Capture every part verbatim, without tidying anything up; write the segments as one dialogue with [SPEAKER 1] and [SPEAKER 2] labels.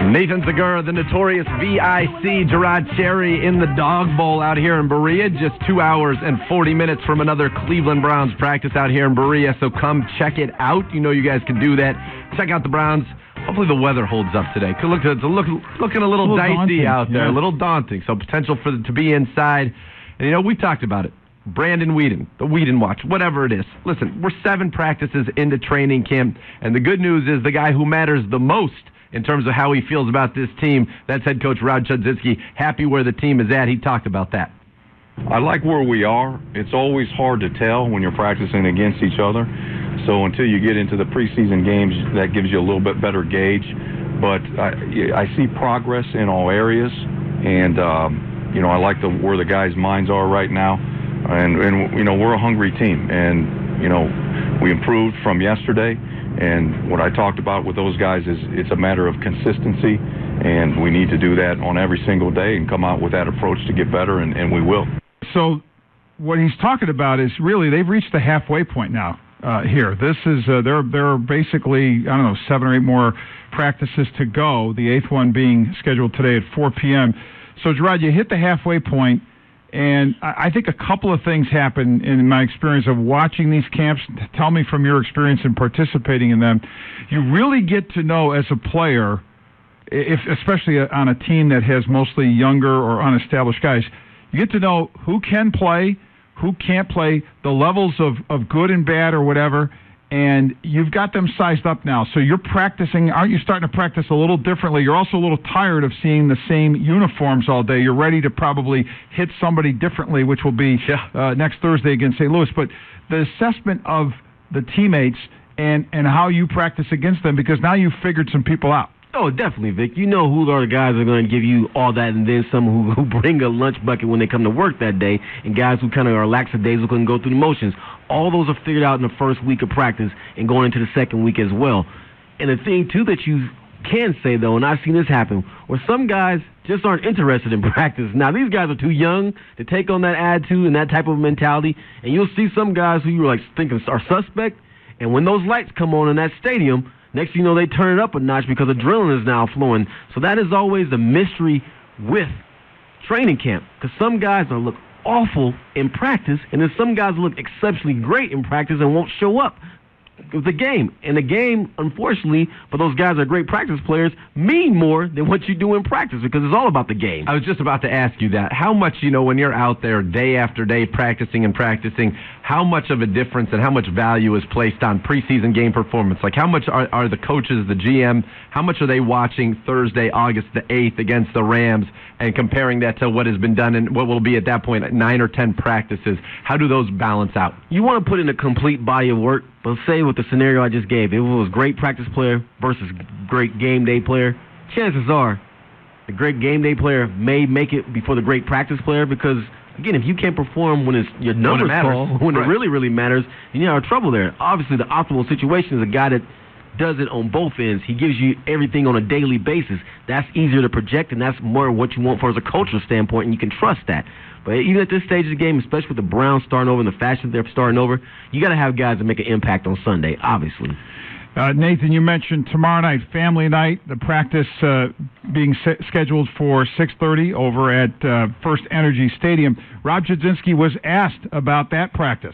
[SPEAKER 1] Nathan Segura, the notorious V I C, Gerard Cherry in the Dog Bowl out here in Berea, just two hours and forty minutes from another Cleveland Browns practice out here in Berea, so come check it out. You know you guys can do that. Check out the Browns. Hopefully the weather holds up today. Could look, it's look, looking a little, a little dicey daunting, out there, yeah. a little daunting, so potential for the, to be inside. And, you know, we talked about it. Brandon Weeden, the Weeden Watch, whatever it is. Listen, we're seven practices into training camp, and the good news is the guy who matters the most in terms of how he feels about this team, that's head coach Rod Chudzinski, happy where the team is at. He talked about that.
[SPEAKER 2] I like where we are. It's always hard to tell when you're practicing against each other. So until you get into the preseason games, that gives you a little bit better gauge. But I, I see progress in all areas, and um, you know I like the, where the guys' minds are right now. And, and you know we're a hungry team, and you know we improved from yesterday. And what I talked about with those guys is it's a matter of consistency, and we need to do that on every single day and come out with that approach to get better, and, and we will.
[SPEAKER 3] So what he's talking about is really they've reached the halfway point now uh, here. This is uh, there. There are basically I don't know seven or eight more practices to go. The eighth one being scheduled today at four p.m. So Gerard, you hit the halfway point. And I think a couple of things happen in my experience of watching these camps. Tell me from your experience in participating in them. You really get to know as a player, if especially on a team that has mostly younger or unestablished guys, you get to know who can play, who can't play, the levels of, of good and bad or whatever, and you've got them sized up now. So you're practicing. Aren't you starting to practice a little differently? You're also a little tired of seeing the same uniforms all day. You're ready to probably hit somebody differently, which will be yeah. uh, next Thursday against Saint Louis. But the assessment of the teammates and, and how you practice against them, because now you've figured some people out.
[SPEAKER 4] Oh, definitely, Vic. You know who are the guys that are going to give you all that, and then some who, who bring a lunch bucket when they come to work that day, and guys who kind of are lackadaisical and go through the motions. All those are figured out in the first week of practice and going into the second week as well. And the thing, too, that you can say, though, and I've seen this happen, where some guys just aren't interested in practice. Now, these guys are too young to take on that attitude and that type of mentality, and you'll see some guys who you're like thinking are suspect, and when those lights come on in that stadium, next thing you know, they turn it up a notch because adrenaline is now flowing. So that is always the mystery with training camp, because some guys will look awful in practice, and then some guys look exceptionally great in practice and won't show up with the game. And the game, unfortunately, for those guys that are great practice players, mean more than what you do in practice, because it's all about the game.
[SPEAKER 1] I was just about to ask you that. How much, you know, when you're out there day after day practicing and practicing, how much of a difference and how much value is placed on preseason game performance? Like, how much are, are the coaches, the G M, how much are they watching Thursday, August the eighth against the Rams and comparing that to what has been done in what will be at that point nine or ten practices? How do those balance out?
[SPEAKER 4] You want to put in a complete body of work, but say with the scenario I just gave, if it was great practice player versus great game day player, chances are the great game day player may make it before the great practice player, because again, if you can't perform when it's your numbers call, when
[SPEAKER 1] right.
[SPEAKER 4] it really, really matters, then you have trouble there. Obviously, the optimal situation is a guy that does it on both ends. He gives you everything on a daily basis. That's easier to project, and that's more what you want for as a cultural standpoint, and you can trust that. But even at this stage of the game, especially with the Browns starting over and the fashion they're starting over, you got to have guys that make an impact on Sunday, obviously.
[SPEAKER 3] Uh, Nathan, you mentioned tomorrow night, family night, the practice uh, being se- scheduled for six thirty over at uh, First Energy Stadium. Rob Chudzinski was asked about that practice.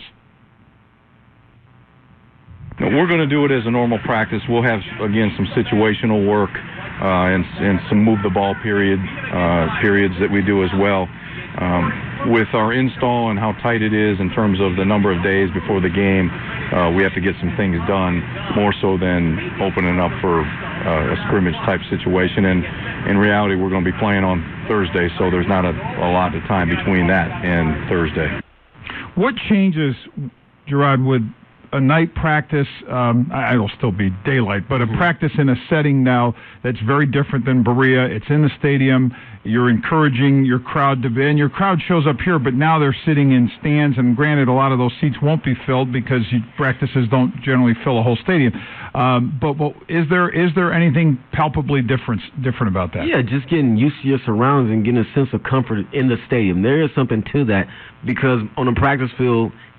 [SPEAKER 2] We're going to do it as a normal practice. We'll have, again, some situational work uh, and, and some move the ball period uh, periods that we do as well. Um, with our install and how tight it is in terms of the number of days before the game, uh, we have to get some things done more so than opening up for uh, a scrimmage type situation. And in reality, we're going to be playing on Thursday, so there's not a, a lot of time between that and Thursday.
[SPEAKER 3] What changes, Gerard, with a night practice? Um, it'll still be daylight, but a practice in a setting now that's very different than Berea. It's in the stadium. You're encouraging your crowd to be, and your crowd shows up here, but now they're sitting in stands, and granted, a lot of those seats won't be filled because you, practices don't generally fill a whole stadium. Um, but, but is there is there anything palpably different different about that?
[SPEAKER 4] Yeah, just getting used to your surroundings and getting a sense of comfort in the stadium. There is something to that, because on a practice field,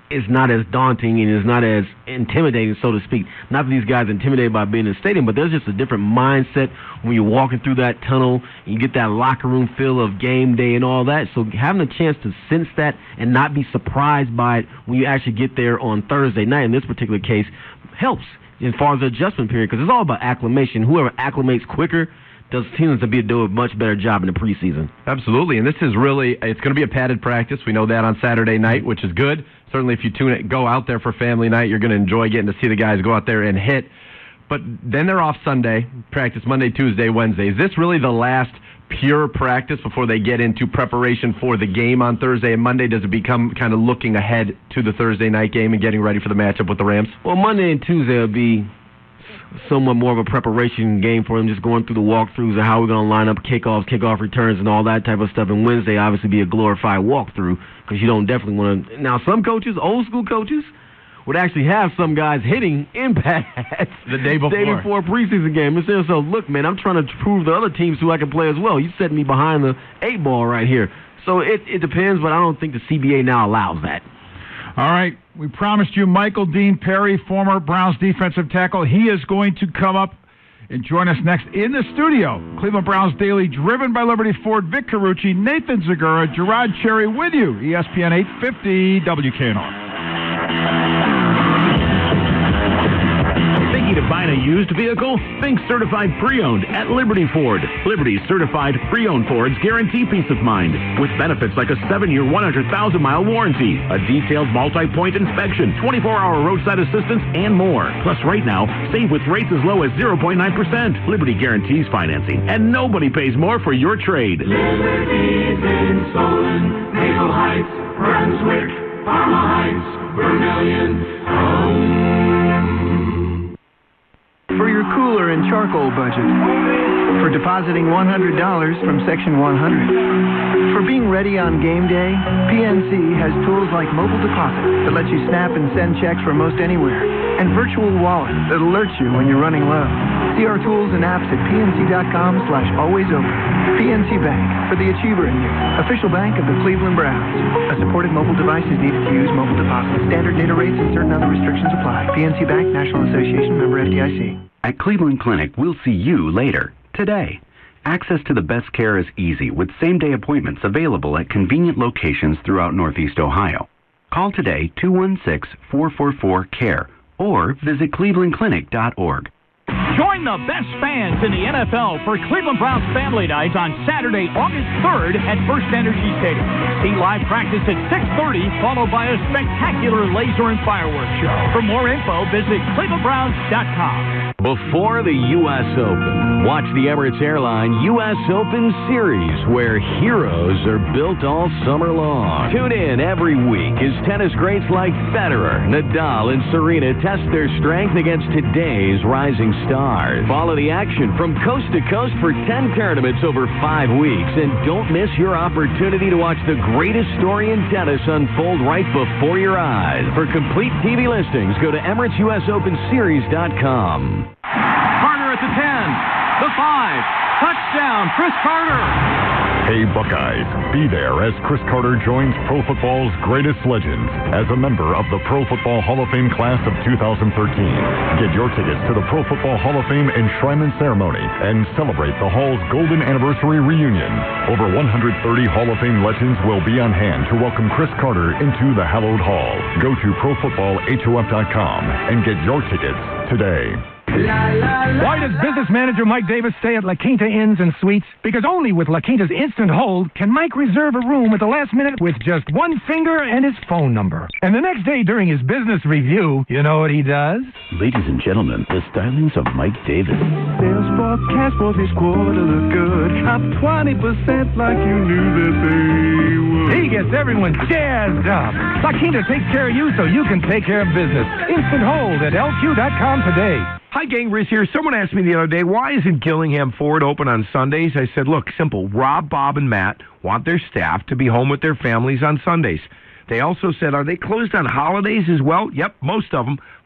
[SPEAKER 4] is not as daunting and is not as intimidating, so to speak. Not that these guys are intimidated by being in the stadium, but there's just a different mindset when you're walking through that tunnel and you get that locker room feel of game day and all that. So having a chance to sense that and not be surprised by it when you actually get there on Thursday night, in this particular case, helps as far as the adjustment period, because it's all about acclimation. Whoever acclimates quicker does seems to be do a much better job in the preseason.
[SPEAKER 1] Absolutely, and this is really, it's going to be a padded practice. We know that on Saturday night, which is good. Certainly if you tune it, go out there for family night, you're going to enjoy getting to see the guys go out there and hit. But then they're off Sunday, practice Monday, Tuesday, Wednesday. Is this really the last pure practice before they get into preparation for the game on Thursday and Monday? Does it become kind of looking ahead to the Thursday night game and getting ready for the matchup with the Rams?
[SPEAKER 4] Well, Monday and Tuesday will be somewhat more of a preparation game for them, just going through the walkthroughs of how we're going to line up kickoffs, kickoff returns, and all that type of stuff. And Wednesday, obviously, be a glorified walkthrough because you don't definitely want to. Now, some coaches, old school coaches, would actually have some guys hitting impacts
[SPEAKER 1] the day before,
[SPEAKER 4] day before a preseason game and say, so look, man, I'm trying to prove the other teams who I can play as well. You set me behind the eight ball right here. So it, it depends, but I don't think the C B A now allows that.
[SPEAKER 3] All right, we promised you Michael Dean Perry, former Browns defensive tackle. He is going to come up and join us next in the studio. Cleveland Browns Daily, driven by Liberty Ford, Vic Carucci, Nathan Zagura, Gerard Cherry with you. E S P N eight fifty W K N R.
[SPEAKER 5] Thinking of buying a used vehicle? Think certified pre-owned at Liberty Ford. Liberty's certified pre-owned Fords guarantee peace of mind with benefits like a seven-year, one hundred thousand mile warranty, a detailed multi-point inspection, twenty-four hour roadside assistance, and more. Plus, right now, save with rates as low as zero point nine percent. Liberty guarantees financing, and nobody pays more for your trade.
[SPEAKER 6] Liberty's in Solon, Maple Heights, Brunswick, Parma Heights, Vermilion, home.
[SPEAKER 7] For your cooler and charcoal budget. For depositing one hundred dollars from Section one hundred. For being ready on game day, P N C has tools like mobile deposit that lets you snap and send checks from most anywhere, and virtual wallet that alerts you when you're running low. See our tools and apps at pnc.com slash always open. P N C Bank, for the achiever in you. Official bank of the Cleveland Browns. A supported mobile device is needed to use mobile deposit. Standard data rates and certain other restrictions apply. P N C Bank, National Association, member F D I C.
[SPEAKER 8] At Cleveland Clinic, we'll see you later, today. Access to the best care is easy with same-day appointments available at convenient locations throughout Northeast Ohio. Call today two one six, four four four, C A R E or visit cleveland clinic dot org.
[SPEAKER 9] Join the best fans in the N F L for Cleveland Browns Family Night on Saturday, August third at First Energy Stadium. See live practice at six thirty, followed by a spectacular laser and fireworks show. For more info, visit cleveland browns dot com.
[SPEAKER 5] Before the U S Open, watch the Emirates Airline U S Open Series, where heroes are built all summer long. Tune in every week as tennis greats like Federer, Nadal, and Serena test their strength against today's rising stars. Follow the action from coast to coast for ten tournaments over five weeks, and don't miss your opportunity to watch the greatest story in tennis unfold right before your eyes. For complete T V listings, go to emirates u s open series dot com.
[SPEAKER 9] Carter at the ten, the five, touchdown, Chris Carter.
[SPEAKER 10] Hey Buckeyes, be there as Chris Carter joins pro football's greatest legends as a member of the Pro Football Hall of Fame class of two thousand thirteen. Get your tickets to the Pro Football Hall of Fame enshrinement ceremony and celebrate the Hall's golden anniversary reunion. Over one hundred thirty Hall of Fame legends will be on hand to welcome Chris Carter into the hallowed hall. Go to pro football hof dot com and get your tickets today.
[SPEAKER 11] Why does business manager Mike Davis stay at La Quinta Inns and Suites? Because only with La Quinta's Instant Hold can Mike reserve a room at the last minute with just one finger and his phone number. And the next day during his business review, you know what he does?
[SPEAKER 12] Ladies and gentlemen, the stylings of Mike Davis.
[SPEAKER 13] Sales forecast for this quarter look good. Up twenty percent like you knew that they would.
[SPEAKER 11] He gets everyone jazzed up. La Quinta takes care of you so you can take care of business. Instant Hold at L Q dot com today.
[SPEAKER 14] Hi, gang, Riz here. Someone asked me the other day, why isn't Gillingham Ford open on Sundays? I said, look, simple. Rob, Bob, and Matt want their staff to be home with their families on Sundays. They also said, are they closed on holidays as well? Yep, most of them.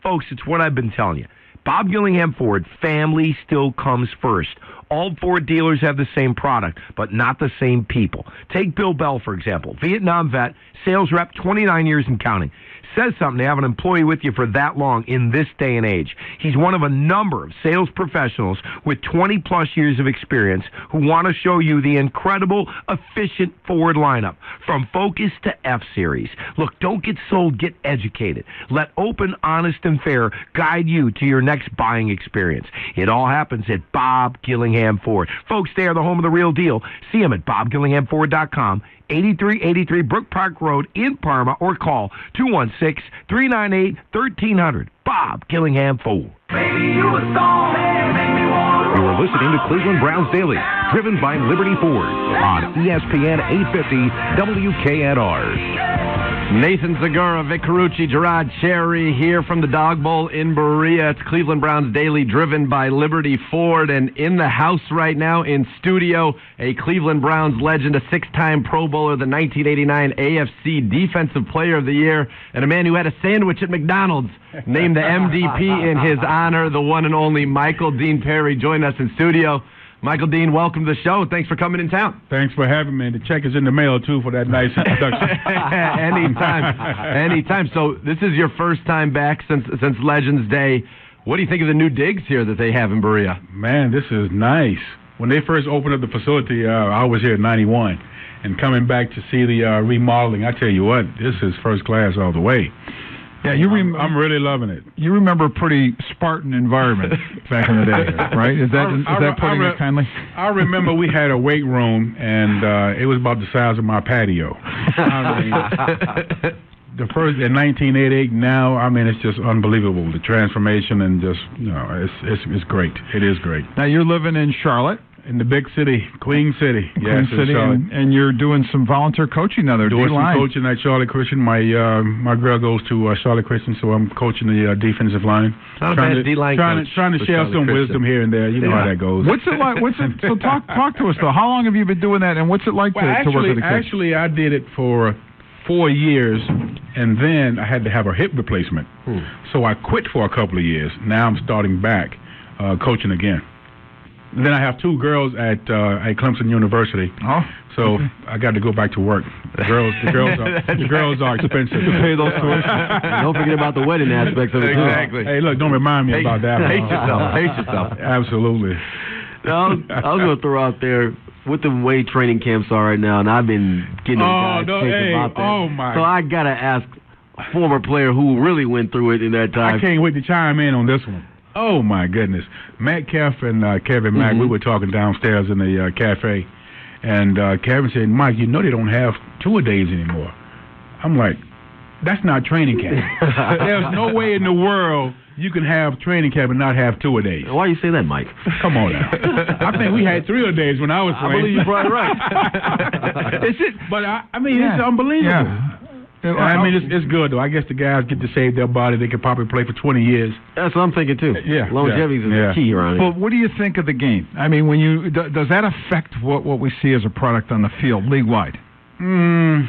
[SPEAKER 14] Folks, it's what I've been telling you. Bob Gillingham Ford, family still comes first. All Ford dealers have the same product, but not the same people. Take Bill Bell, for example. Vietnam vet, sales rep, twenty-nine years and counting. Says something to have an employee with you for that long in this day and age. He's one of a number of sales professionals with twenty-plus years of experience who want to show you the incredible, efficient Ford lineup, from Focus to F-Series. Look, don't get sold, get educated. Let open, honest, and fair guide you to your next buying experience. It all happens at Bob Gillingham Ford. Folks, they are the home of the real deal. See them at bob gillingham ford dot com. eighty-three eighty-three Brook Park Road in Parma, or call two one six, three nine eight, one three zero zero. Bob Gillingham Ford.
[SPEAKER 6] Baby, you a song, make me wanna
[SPEAKER 15] You're listening to Cleveland Browns Daily, driven by Liberty Ford on E S P N eight fifty W K N R.
[SPEAKER 1] Nathan Zagura, Vic Carucci, Gerard Cherry here from the Dog Bowl in Berea. It's Cleveland Browns Daily, driven by Liberty Ford. And in the house right now, in studio, a Cleveland Browns legend, a six-time Pro Bowler, the nineteen eighty-nine A F C Defensive Player of the Year, and a man who had a sandwich at McDonald's, named the M D P in his honor, the one and only Michael Dean Perry, joined us in studio. Michael Dean, welcome to the show. Thanks for coming in town.
[SPEAKER 16] Thanks for having me. The check is in the mail, too, for that nice introduction.
[SPEAKER 1] Anytime. Anytime. So this is your first time back since since Legends Day. What do you think of the new digs here that they have in Berea?
[SPEAKER 16] Man, this is nice. When they first opened up the facility, uh, I was here in ninety-one. And coming back to see the uh, remodeling, I tell you what, this is first class all the way.
[SPEAKER 3] Yeah, you rem-
[SPEAKER 16] I'm, I'm really loving it.
[SPEAKER 3] You remember a pretty Spartan environment back in the day, right? Is that is
[SPEAKER 16] I,
[SPEAKER 3] that
[SPEAKER 16] I,
[SPEAKER 3] putting
[SPEAKER 16] I,
[SPEAKER 3] it kindly?
[SPEAKER 16] I remember we had a weight room, and uh, it was about the size of my patio. I mean, the first in nineteen eighty-eight. Now, I mean, it's just unbelievable. The transformation and just you know, it's it's it's great. It is great.
[SPEAKER 3] Now you're living in Charlotte.
[SPEAKER 16] In the big city, Queen City.
[SPEAKER 3] Queen
[SPEAKER 16] yes,
[SPEAKER 3] City, and, and you're doing some volunteer coaching now there.
[SPEAKER 16] Doing
[SPEAKER 3] D-line.
[SPEAKER 16] some coaching at Charlotte Christian. My uh, my girl goes to uh, Charlotte Christian, so I'm coaching the uh, defensive line.
[SPEAKER 1] Not
[SPEAKER 16] trying
[SPEAKER 1] a bad
[SPEAKER 16] to,
[SPEAKER 1] D-line
[SPEAKER 16] trying
[SPEAKER 1] coach
[SPEAKER 16] to, trying to share
[SPEAKER 1] Charlotte
[SPEAKER 16] some
[SPEAKER 1] Christian.
[SPEAKER 16] wisdom here and there. You know
[SPEAKER 1] yeah.
[SPEAKER 16] how that goes.
[SPEAKER 3] What's it like? What's it? So talk talk to us though. How long have you been doing that, and what's it like
[SPEAKER 16] well,
[SPEAKER 3] to,
[SPEAKER 16] actually,
[SPEAKER 3] to work with the kids?
[SPEAKER 16] Actually, I did it for four years, and then I had to have a hip replacement.
[SPEAKER 1] Hmm.
[SPEAKER 16] So I quit for a couple of years. Now I'm starting back uh, coaching again. And then I have two girls at uh, at Clemson University.
[SPEAKER 3] Oh,
[SPEAKER 16] so
[SPEAKER 3] okay.
[SPEAKER 16] I got to go back to work. The girls, the girls, are, the girls are expensive
[SPEAKER 3] to pay those
[SPEAKER 4] tuition. Don't forget about the wedding aspects of it too.
[SPEAKER 1] Exactly.
[SPEAKER 16] Hey, look, don't remind me
[SPEAKER 1] Pace,
[SPEAKER 16] about that.
[SPEAKER 1] Pace yourself. Pace yourself.
[SPEAKER 16] Absolutely.
[SPEAKER 4] Now, I was, I was going to throw out there what the way training camps are right now, and I've been getting
[SPEAKER 16] oh,
[SPEAKER 4] guys
[SPEAKER 16] no,
[SPEAKER 4] thinking
[SPEAKER 16] hey,
[SPEAKER 4] about that.
[SPEAKER 16] Oh my!
[SPEAKER 4] So I got to ask a former player who really went through it in that time.
[SPEAKER 16] I can't wait to chime in on this one. Oh, my goodness. Metcalf and uh, Kevin Mack, mm-hmm. we were talking downstairs in the uh, cafe, and uh, Kevin said, Mike, you know they don't have two-a-days anymore. I'm like, that's not training camp. There's no way in the world you can have training camp and not have two-a-days.
[SPEAKER 4] Why you say that, Mike?
[SPEAKER 16] Come on now. I think we had three-a-days when I was playing.
[SPEAKER 4] I believe you're probably right.
[SPEAKER 16] Is it? But, I, I mean,
[SPEAKER 3] yeah.
[SPEAKER 16] it's unbelievable.
[SPEAKER 3] Yeah.
[SPEAKER 16] I mean, it's, it's good, though. I guess the guys get to save their body. They could probably play for twenty years.
[SPEAKER 4] That's what I'm thinking, too.
[SPEAKER 16] Yeah.
[SPEAKER 4] Longevity is
[SPEAKER 16] yeah.
[SPEAKER 4] the key around here.
[SPEAKER 3] Well, what do you think of the game? I mean, when you d- does that affect what, what we see as a product on the field, league-wide?
[SPEAKER 16] Mm,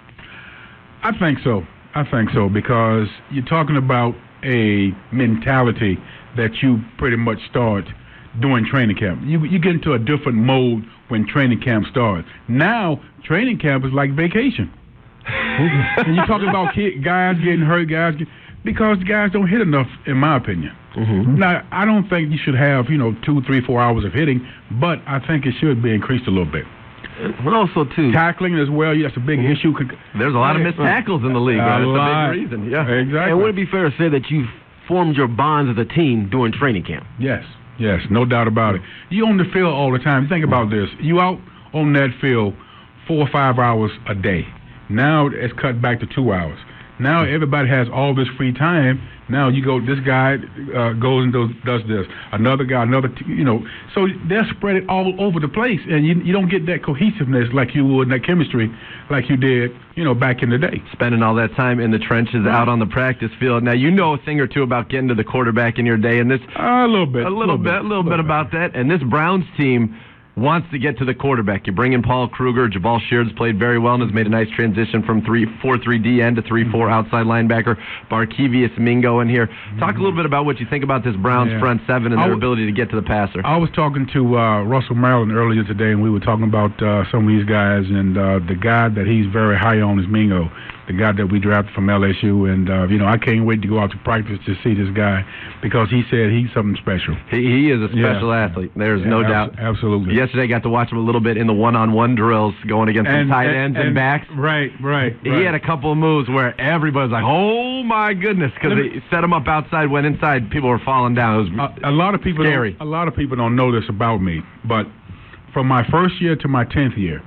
[SPEAKER 16] I think so. I think so, because you're talking about a mentality that you pretty much start during training camp. You, you get into a different mode when training camp starts. Now, training camp is like vacation. And you're talking about kid, guys getting hurt, guys get, because guys don't hit enough, in my opinion.
[SPEAKER 4] Mm-hmm.
[SPEAKER 16] Now, I don't think you should have, you know, two, three, four hours of hitting, but I think it should be increased a little bit.
[SPEAKER 4] But also, too,
[SPEAKER 16] tackling as well, that's a big mm-hmm. issue.
[SPEAKER 1] There's a lot of missed tackles in the league. Right? That's a big reason. Yeah,
[SPEAKER 16] exactly.
[SPEAKER 4] And would it be fair to say that you've formed your bonds as a team during training camp?
[SPEAKER 16] Yes, yes, no doubt about it. You on the field all the time. Think about this. You out on that field four or five hours a day. Now it's cut back to two hours. Now everybody has all this free time. Now you go, this guy uh, goes and does, does this. Another guy, another, t- you know. So they're spread it all over the place, and you you don't get that cohesiveness like you would, that chemistry like you did, you know, back in the day.
[SPEAKER 1] Spending all that time in the trenches, right. out on the practice field. Now you know a thing or two about getting to the quarterback in your day, and this
[SPEAKER 16] uh, a little bit,
[SPEAKER 1] a little, little bit, a little, little bit, bit about that. And this Browns team wants to get to the quarterback. You bring in Paul Kruger. Jabal Sheard's played very well and has made a nice transition from three four three D end to three four outside linebacker. Barkevious Mingo in here. Talk a little bit about what you think about this Browns
[SPEAKER 16] Yeah.
[SPEAKER 1] front seven and
[SPEAKER 16] I
[SPEAKER 1] their
[SPEAKER 16] w-
[SPEAKER 1] ability to get to the passer.
[SPEAKER 16] I was talking to uh, Russell Maryland earlier today, and we were talking about uh, some of these guys, and uh, the guy that he's very high on is Mingo, the guy that we drafted from L S U, and uh, you know, I can't wait to go out to practice to see this guy because he said he's something special.
[SPEAKER 1] He, he is a special
[SPEAKER 16] Yeah.
[SPEAKER 1] athlete. There's
[SPEAKER 16] Yeah,
[SPEAKER 1] no
[SPEAKER 16] abs-
[SPEAKER 1] doubt.
[SPEAKER 16] Absolutely.
[SPEAKER 1] Yesterday, got to watch him a little bit in the one-on-one drills going against some tight ends and,
[SPEAKER 16] and
[SPEAKER 1] backs.
[SPEAKER 16] Right, right.
[SPEAKER 1] He
[SPEAKER 16] right.
[SPEAKER 1] had a couple of moves where everybody's like, "Oh my goodness!" Because they set him up outside, went inside, people were falling down. It was
[SPEAKER 16] a, a lot of people.
[SPEAKER 1] scary.
[SPEAKER 16] Don't, a lot of people don't know this about me, but from my first year to my tenth year,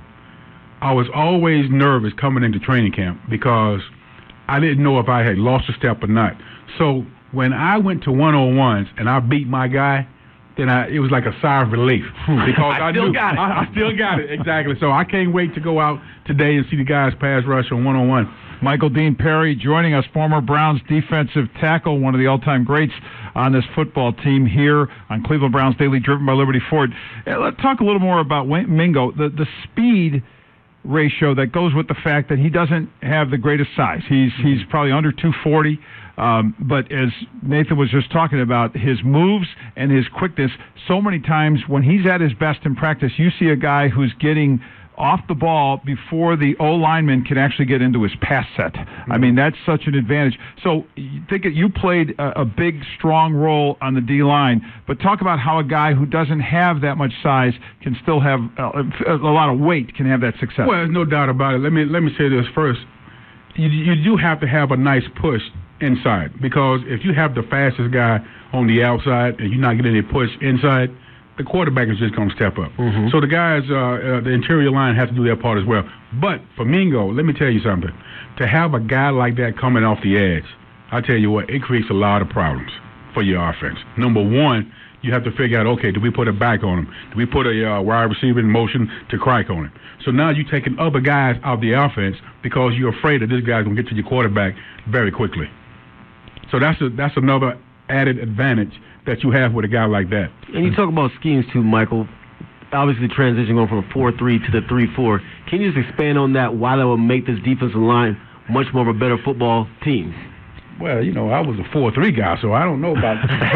[SPEAKER 16] I was always nervous coming into training camp because I didn't know if I had lost a step or not. So when I went to one-on-ones and I beat my guy, then I, it was like a sigh of relief because
[SPEAKER 1] I
[SPEAKER 16] I,
[SPEAKER 1] still
[SPEAKER 16] knew
[SPEAKER 1] got it.
[SPEAKER 16] I, I still got it exactly. So I can't wait to go out today and see the guys pass rush on one-on-one.
[SPEAKER 3] Michael Dean Perry joining us, former Browns defensive tackle, one of the all-time greats on this football team here on Cleveland Browns Daily, driven by Liberty Ford. Uh, Let's talk a little more about Wayne Mingo, the, the speed ratio that goes with the fact that he doesn't have the greatest size. He's he's probably under two forty, um, but as Nathan was just talking about, his moves and his quickness, so many times when he's at his best in practice, you see a guy who's getting off the ball before the O-lineman can actually get into his pass set. I mean, that's such an advantage. So you think it, you played a, a big, strong role on the D-line, but talk about how a guy who doesn't have that much size can still have a, a lot of weight, can have that success.
[SPEAKER 16] Well, there's no doubt about it. Let me let me say this first. You, you do have to have a nice push inside because if you have the fastest guy on the outside and you're not getting any push inside, the quarterback is just going to step up.
[SPEAKER 1] Mm-hmm.
[SPEAKER 16] So the guys, uh, uh, the interior line has to do their part as well. But for Mingo, let me tell you something. To have a guy like that coming off the edge, I tell you what, it creates a lot of problems for your offense. Number one, you have to figure out, okay, do we put a back on him? Do we put a uh, wide receiver in motion to crack on him? So now you're taking other guys out of the offense because you're afraid that this guy's going to get to your quarterback very quickly. So that's a, that's another added advantage that you have with a guy like that.
[SPEAKER 4] And you talk about schemes too, Michael. Obviously transitioning on from a four three to the three four. Can you just expand on that, why that will make this defensive line much more of a better football team?
[SPEAKER 16] Well, you know, I was a four three guy, so I don't know about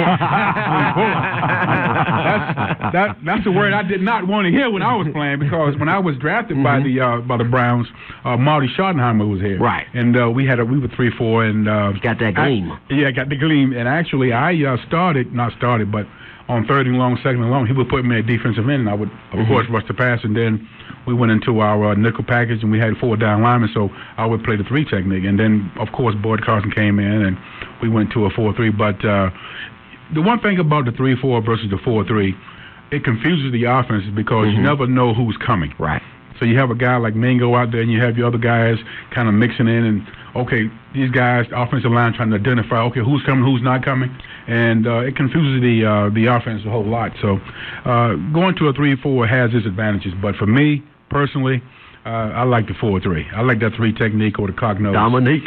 [SPEAKER 16] that's, that, that's the word I did not want to hear when I was playing because when I was drafted mm-hmm. by the uh, by the Browns, uh, Marty Schottenheimer was here.
[SPEAKER 4] Right.
[SPEAKER 16] And uh, we had a, we were three four and uh,
[SPEAKER 4] you got that gleam.
[SPEAKER 16] I, yeah, I got the gleam. And actually, I uh, started, not started, but on third and long, second and long, he would put me at defensive end, and I would, of mm-hmm. course, rush the pass. And then we went into our uh, nickel package, and we had four down linemen, so I would play the three technique. And then, of course, Boyd Carson came in, and we went to a four three. But uh, the one thing about the three four versus the four three, it confuses the offenses because mm-hmm. you never know who's coming.
[SPEAKER 4] Right.
[SPEAKER 16] So you have a guy like Mingo out there, and you have your other guys kind of mixing in, and okay, these guys, the offensive line, trying to identify, okay, who's coming, who's not coming, and uh, it confuses the uh, the offense a whole lot. So uh, going to a three four has its advantages, but for me personally, uh, I like the four three. I like that three technique or the cock nose.
[SPEAKER 4] Dominate.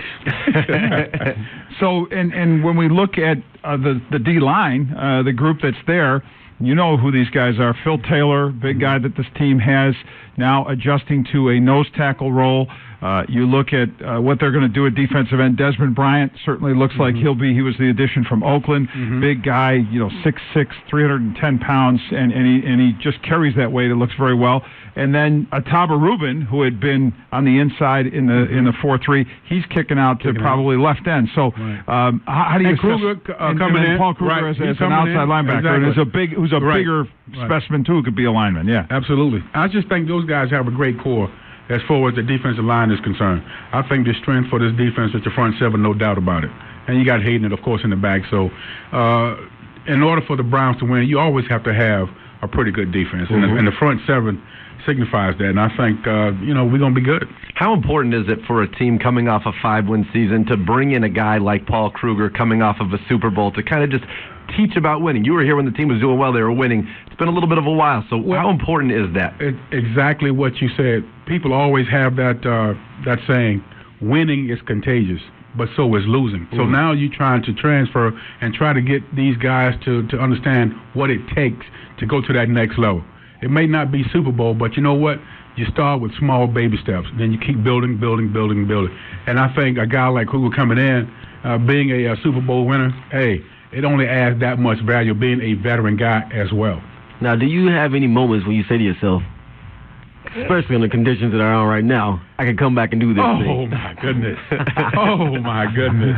[SPEAKER 3] So, and and when we look at uh, the the D line, uh, the group that's there. You know who these guys are. Phil Taylor, big guy that this team has, now adjusting to a nose tackle role. Uh, you look at uh, what they're going to do at defensive end. Desmond Bryant certainly looks mm-hmm. like he'll be. He was the addition from Oakland. Mm-hmm. Big guy, you know, six six, three hundred ten pounds, and, and, he, and he just carries that weight. It looks very well. And then Ataba Rubin, who had been on the inside in the mm-hmm. in the four three, he's kicking out to kicking probably out. left end. So
[SPEAKER 16] right.
[SPEAKER 3] um, how, how do you
[SPEAKER 16] and Kruger uh,
[SPEAKER 3] and,
[SPEAKER 16] coming
[SPEAKER 3] and
[SPEAKER 16] in?
[SPEAKER 3] Paul Kruger
[SPEAKER 16] right.
[SPEAKER 3] as, as an outside
[SPEAKER 16] in.
[SPEAKER 3] linebacker,
[SPEAKER 16] exactly.
[SPEAKER 3] and is a big, who's a
[SPEAKER 16] right.
[SPEAKER 3] bigger
[SPEAKER 16] right.
[SPEAKER 3] specimen too, could be a lineman. Yeah,
[SPEAKER 16] absolutely. I just think those guys have a great core as far as the defensive line is concerned. I think the strength for this defense is the front seven, no doubt about it. And you got Hayden, of course, in the back. So uh, in order for the Browns to win, you always have to have a pretty good defense. Mm-hmm. And, the, and the front seven signifies that. And I think, uh, you know, we're going to be good.
[SPEAKER 1] How important is it for a team coming off a five-win season to bring in a guy like Paul Kruger coming off of a Super Bowl to kind of just teach about winning? You were here when the team was doing well. They were winning. It's been a little bit of a while. So well, how important is that?
[SPEAKER 16] It, exactly what you said. People always have that uh, that saying, winning is contagious, but so is losing. Mm-hmm. So now you're trying to transfer and try to get these guys to, to understand what it takes to go to that next level. It may not be Super Bowl, but you know what? You start with small baby steps. Then you keep building, building, building, building. And I think a guy like Kugler coming in, uh, being a, a Super Bowl winner, hey, it only adds that much value being a veteran guy as well.
[SPEAKER 4] Now, do you have any moments when you say to yourself, especially in the conditions that are on right now, I can come back and do this
[SPEAKER 16] oh,
[SPEAKER 4] thing?
[SPEAKER 16] Oh, my goodness. oh, my goodness.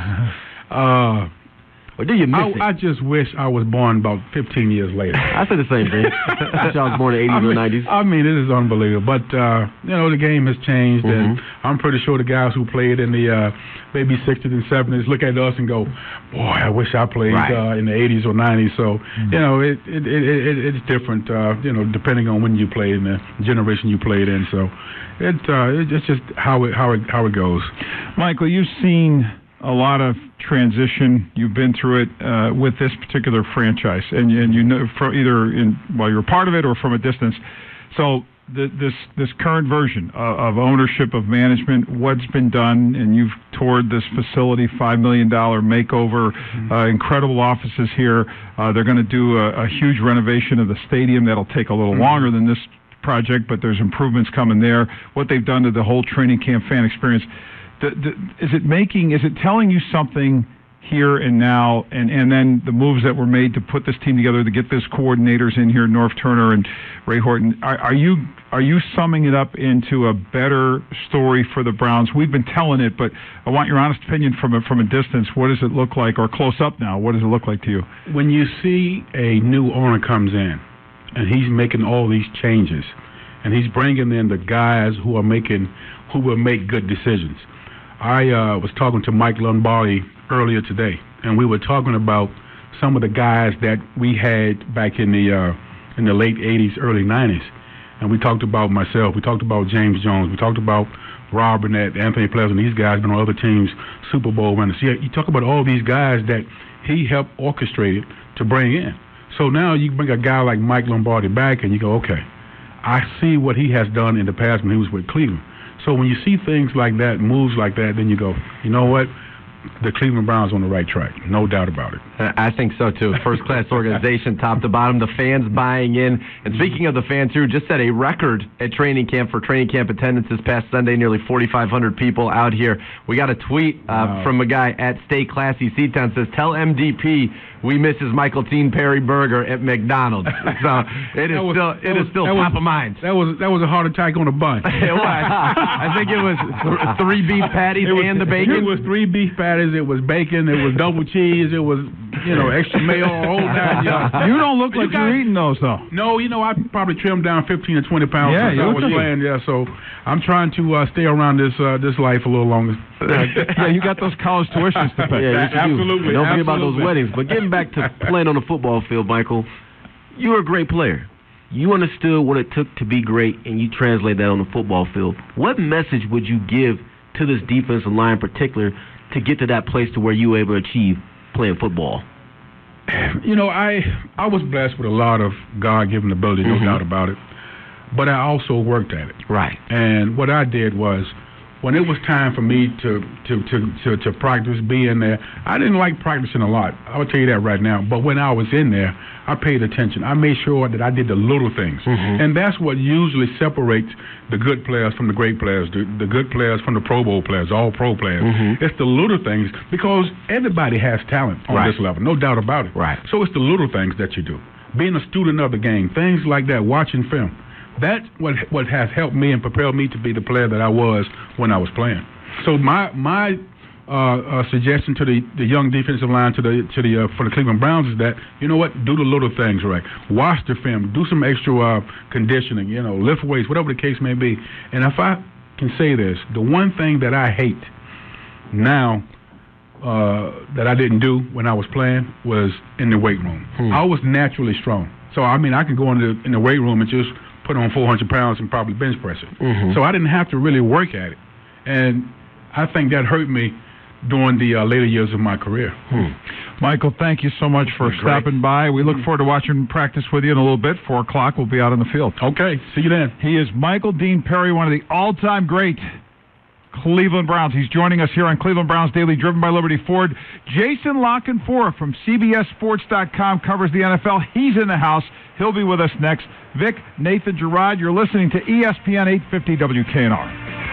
[SPEAKER 16] Uh,
[SPEAKER 4] or do you miss
[SPEAKER 16] I,
[SPEAKER 4] it?
[SPEAKER 16] I just wish I was born about fifteen years later.
[SPEAKER 4] I said the same thing. I wish I was born in the eighties
[SPEAKER 16] I mean,
[SPEAKER 4] or nineties.
[SPEAKER 16] I mean, it is unbelievable. But, uh, you know, the game has changed,
[SPEAKER 4] Mm-hmm.
[SPEAKER 16] and I'm pretty sure the guys who played in the uh, maybe sixties and seventies look at us and go, boy, I wish I played
[SPEAKER 4] right.
[SPEAKER 16] uh, in the eighties or nineties. So, mm-hmm. you know, it, it, it, it it's different, uh, you know, depending on when you played and the generation you played in. So it, uh, it it's just how it, how, it, how it goes.
[SPEAKER 3] Michael, you've seen a lot of transition. You've been through it uh, with this particular franchise, and, and you know, from either in while you're part of it or from a distance. So the, this this current version of, of ownership, of management, what's been done, and you've toured this facility, five million dollar makeover, mm-hmm. uh, incredible offices here. Uh, they're going to do a, a huge renovation of the stadium that'll take a little mm-hmm. longer than this project, but there's improvements coming there. What they've done to the whole training camp fan experience. The, the, is it making, is it telling you something here and now, and, and then the moves that were made to put this team together, to get those coordinators in here, Norv Turner and Ray Horton, are, are you are you summing it up into a better story for the Browns? We've been telling it, but I want your honest opinion from a, from a distance. What does it look like, or close up now, what does it look like to you?
[SPEAKER 16] When you see a new owner comes in, and he's making all these changes, and he's bringing in the guys who are making, who will make good decisions. I uh, was talking to Mike Lombardi earlier today, and we were talking about some of the guys that we had back in the uh, in the late eighties, early nineties. And we talked about myself. We talked about James Jones. We talked about Rob Burnett, Anthony Pleasant. These guys been on other teams, Super Bowl winners. Yeah, you talk about all these guys that he helped orchestrate to bring in. So now you bring a guy like Mike Lombardi back, and you go, okay, I see what he has done in the past when he was with Cleveland. So when you see things like that, moves like that, then you go, you know what? The Cleveland Browns on the right track, no doubt about it.
[SPEAKER 1] I think so too. First class organization, top to bottom. The fans buying in. And speaking of the fans, too, just set a record at training camp for training camp attendance this past Sunday. Nearly forty-five hundred people out here. We got a tweet uh, wow. from a guy at Stay Classy C-Town, says, "Tell M D P we miss his Michael Dean Perry burger at McDonald's." So it is was, still it is was, still top
[SPEAKER 16] was,
[SPEAKER 1] of mind.
[SPEAKER 16] That was that was a heart attack on a bun.
[SPEAKER 1] It was. I think it was th- three beef patties
[SPEAKER 16] was,
[SPEAKER 1] and the bacon.
[SPEAKER 16] It was three beef patties. It was bacon. It was double cheese. It was, you know, extra mayo. All that.
[SPEAKER 3] Yeah. You don't look like you you're eating those though.
[SPEAKER 16] No, you know, I probably trimmed down fifteen or twenty pounds
[SPEAKER 3] yeah,
[SPEAKER 16] since I was playing. Yeah, so I'm trying to uh, stay around this uh, this life a little longer.
[SPEAKER 3] Yeah, you got those college tuitions to pay.
[SPEAKER 4] Yeah,
[SPEAKER 16] absolutely.
[SPEAKER 4] Do. Don't
[SPEAKER 16] absolutely.
[SPEAKER 4] forget about those weddings. But getting back to playing on the football field, Michael, you were a great player. You understood what it took to be great, and you translate that on the football field. What message would you give to this defensive line in particular to get to that place to where you were able to achieve playing football?
[SPEAKER 16] You know, I I was blessed with a lot of God-given ability, no mm-hmm. doubt about it. But I also worked at it.
[SPEAKER 4] Right.
[SPEAKER 16] And what I did was, when it was time for me to to, to, to to practice, be in there, I didn't like practicing a lot. I will tell you that right now. But when I was in there, I paid attention. I made sure that I did the little things. Mm-hmm. And that's what usually separates the good players from the great players, the, the good players from the Pro Bowl players, all pro players. Mm-hmm. It's the little things, because everybody has talent on
[SPEAKER 4] right.
[SPEAKER 16] this level, no doubt about it.
[SPEAKER 4] Right.
[SPEAKER 16] So it's the little things that you do. Being a student of the game, things like that, watching film. That's what what has helped me and propelled me to be the player that I was when I was playing. So my my uh, uh, suggestion to the, the young defensive line, to the to the uh, for the Cleveland Browns, is that, you know what, do the little things right. Watch the film, do some extra uh, conditioning, you know, lift weights, whatever the case may be. And if I can say this, the one thing that I hate now uh, that I didn't do when I was playing was in the weight room. Hmm. I was naturally strong, so I mean I can go in the in the weight room and just put on four hundred pounds and probably bench press it. Mm-hmm. So I didn't have to really work at it. And I think that hurt me during the uh, later years of my career.
[SPEAKER 3] Hmm. Michael, thank you so much for stopping by. We look forward to watching practice with you in a little bit. Four o'clock, we'll be out on the field.
[SPEAKER 16] Okay, see you then.
[SPEAKER 3] He is Michael Dean Perry, one of the all-time great Cleveland Browns. He's joining us here on Cleveland Browns Daily, driven by Liberty Ford. Jason La Canfora from C B S Sports dot com covers the N F L. He's in the house. He'll be with us next. Vic, Nathan, Gerard, you're listening to E S P N eight fifty W K N R.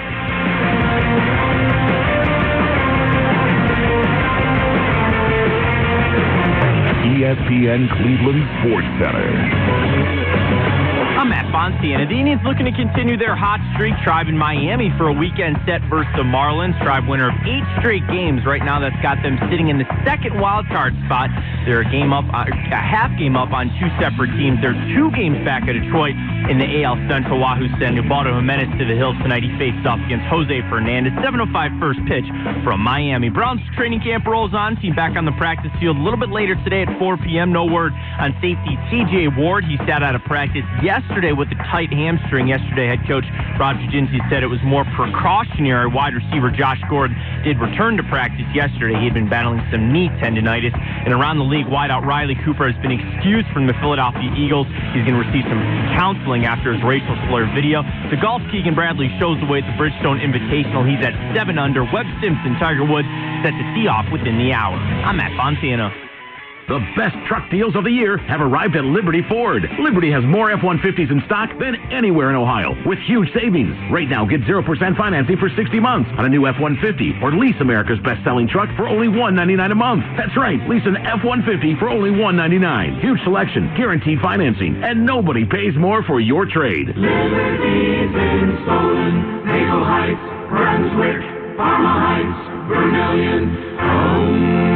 [SPEAKER 10] E S P N Cleveland Sports Center.
[SPEAKER 17] I'm Matt Fonciana. The Indians looking to continue their hot streak. Tribe in Miami for a weekend set versus the Marlins. Tribe winner of eight straight games. Right now, that's got them sitting in the second wild card spot. They're a game up, uh, a half game up on two separate teams. They're two games back at Detroit in the A L Central. Wahoo sent Ubaldo Jimenez to the Hills tonight. He faced off against Jose Fernandez. seven oh five first pitch from Miami. Browns training camp rolls on. Team back on the practice field a little bit later today at four p.m. No word on safety T J Ward. He sat out of practice yesterday with a tight hamstring. Yesterday, head coach Rob Jaginski said it was more precautionary. Wide receiver Josh Gordon did return to practice yesterday. He had been battling some knee tendonitis. And around the league, wideout Riley Cooper has been excused from the Philadelphia Eagles. He's going to receive some counseling after his racial slur video. The golf, Keegan Bradley shows the way at the Bridgestone Invitational. He's at seven under. Webb Simpson, Tiger Woods set to tee off within the hour. I'm Matt Fonciana.
[SPEAKER 12] The best truck deals of the year have arrived at Liberty Ford. Liberty has more F one fifties in stock than anywhere in Ohio, with huge savings. Right now, get zero percent financing for sixty months on a new F one fifty, or lease America's best-selling truck for only one hundred ninety-nine dollars a month. That's right, lease an F one fifty for only one hundred ninety-nine dollars. Huge selection, guaranteed financing, and nobody pays more for your trade.
[SPEAKER 6] Liberty's in Solon, Maple Heights, Brunswick, Parma Heights, Vermillion, home.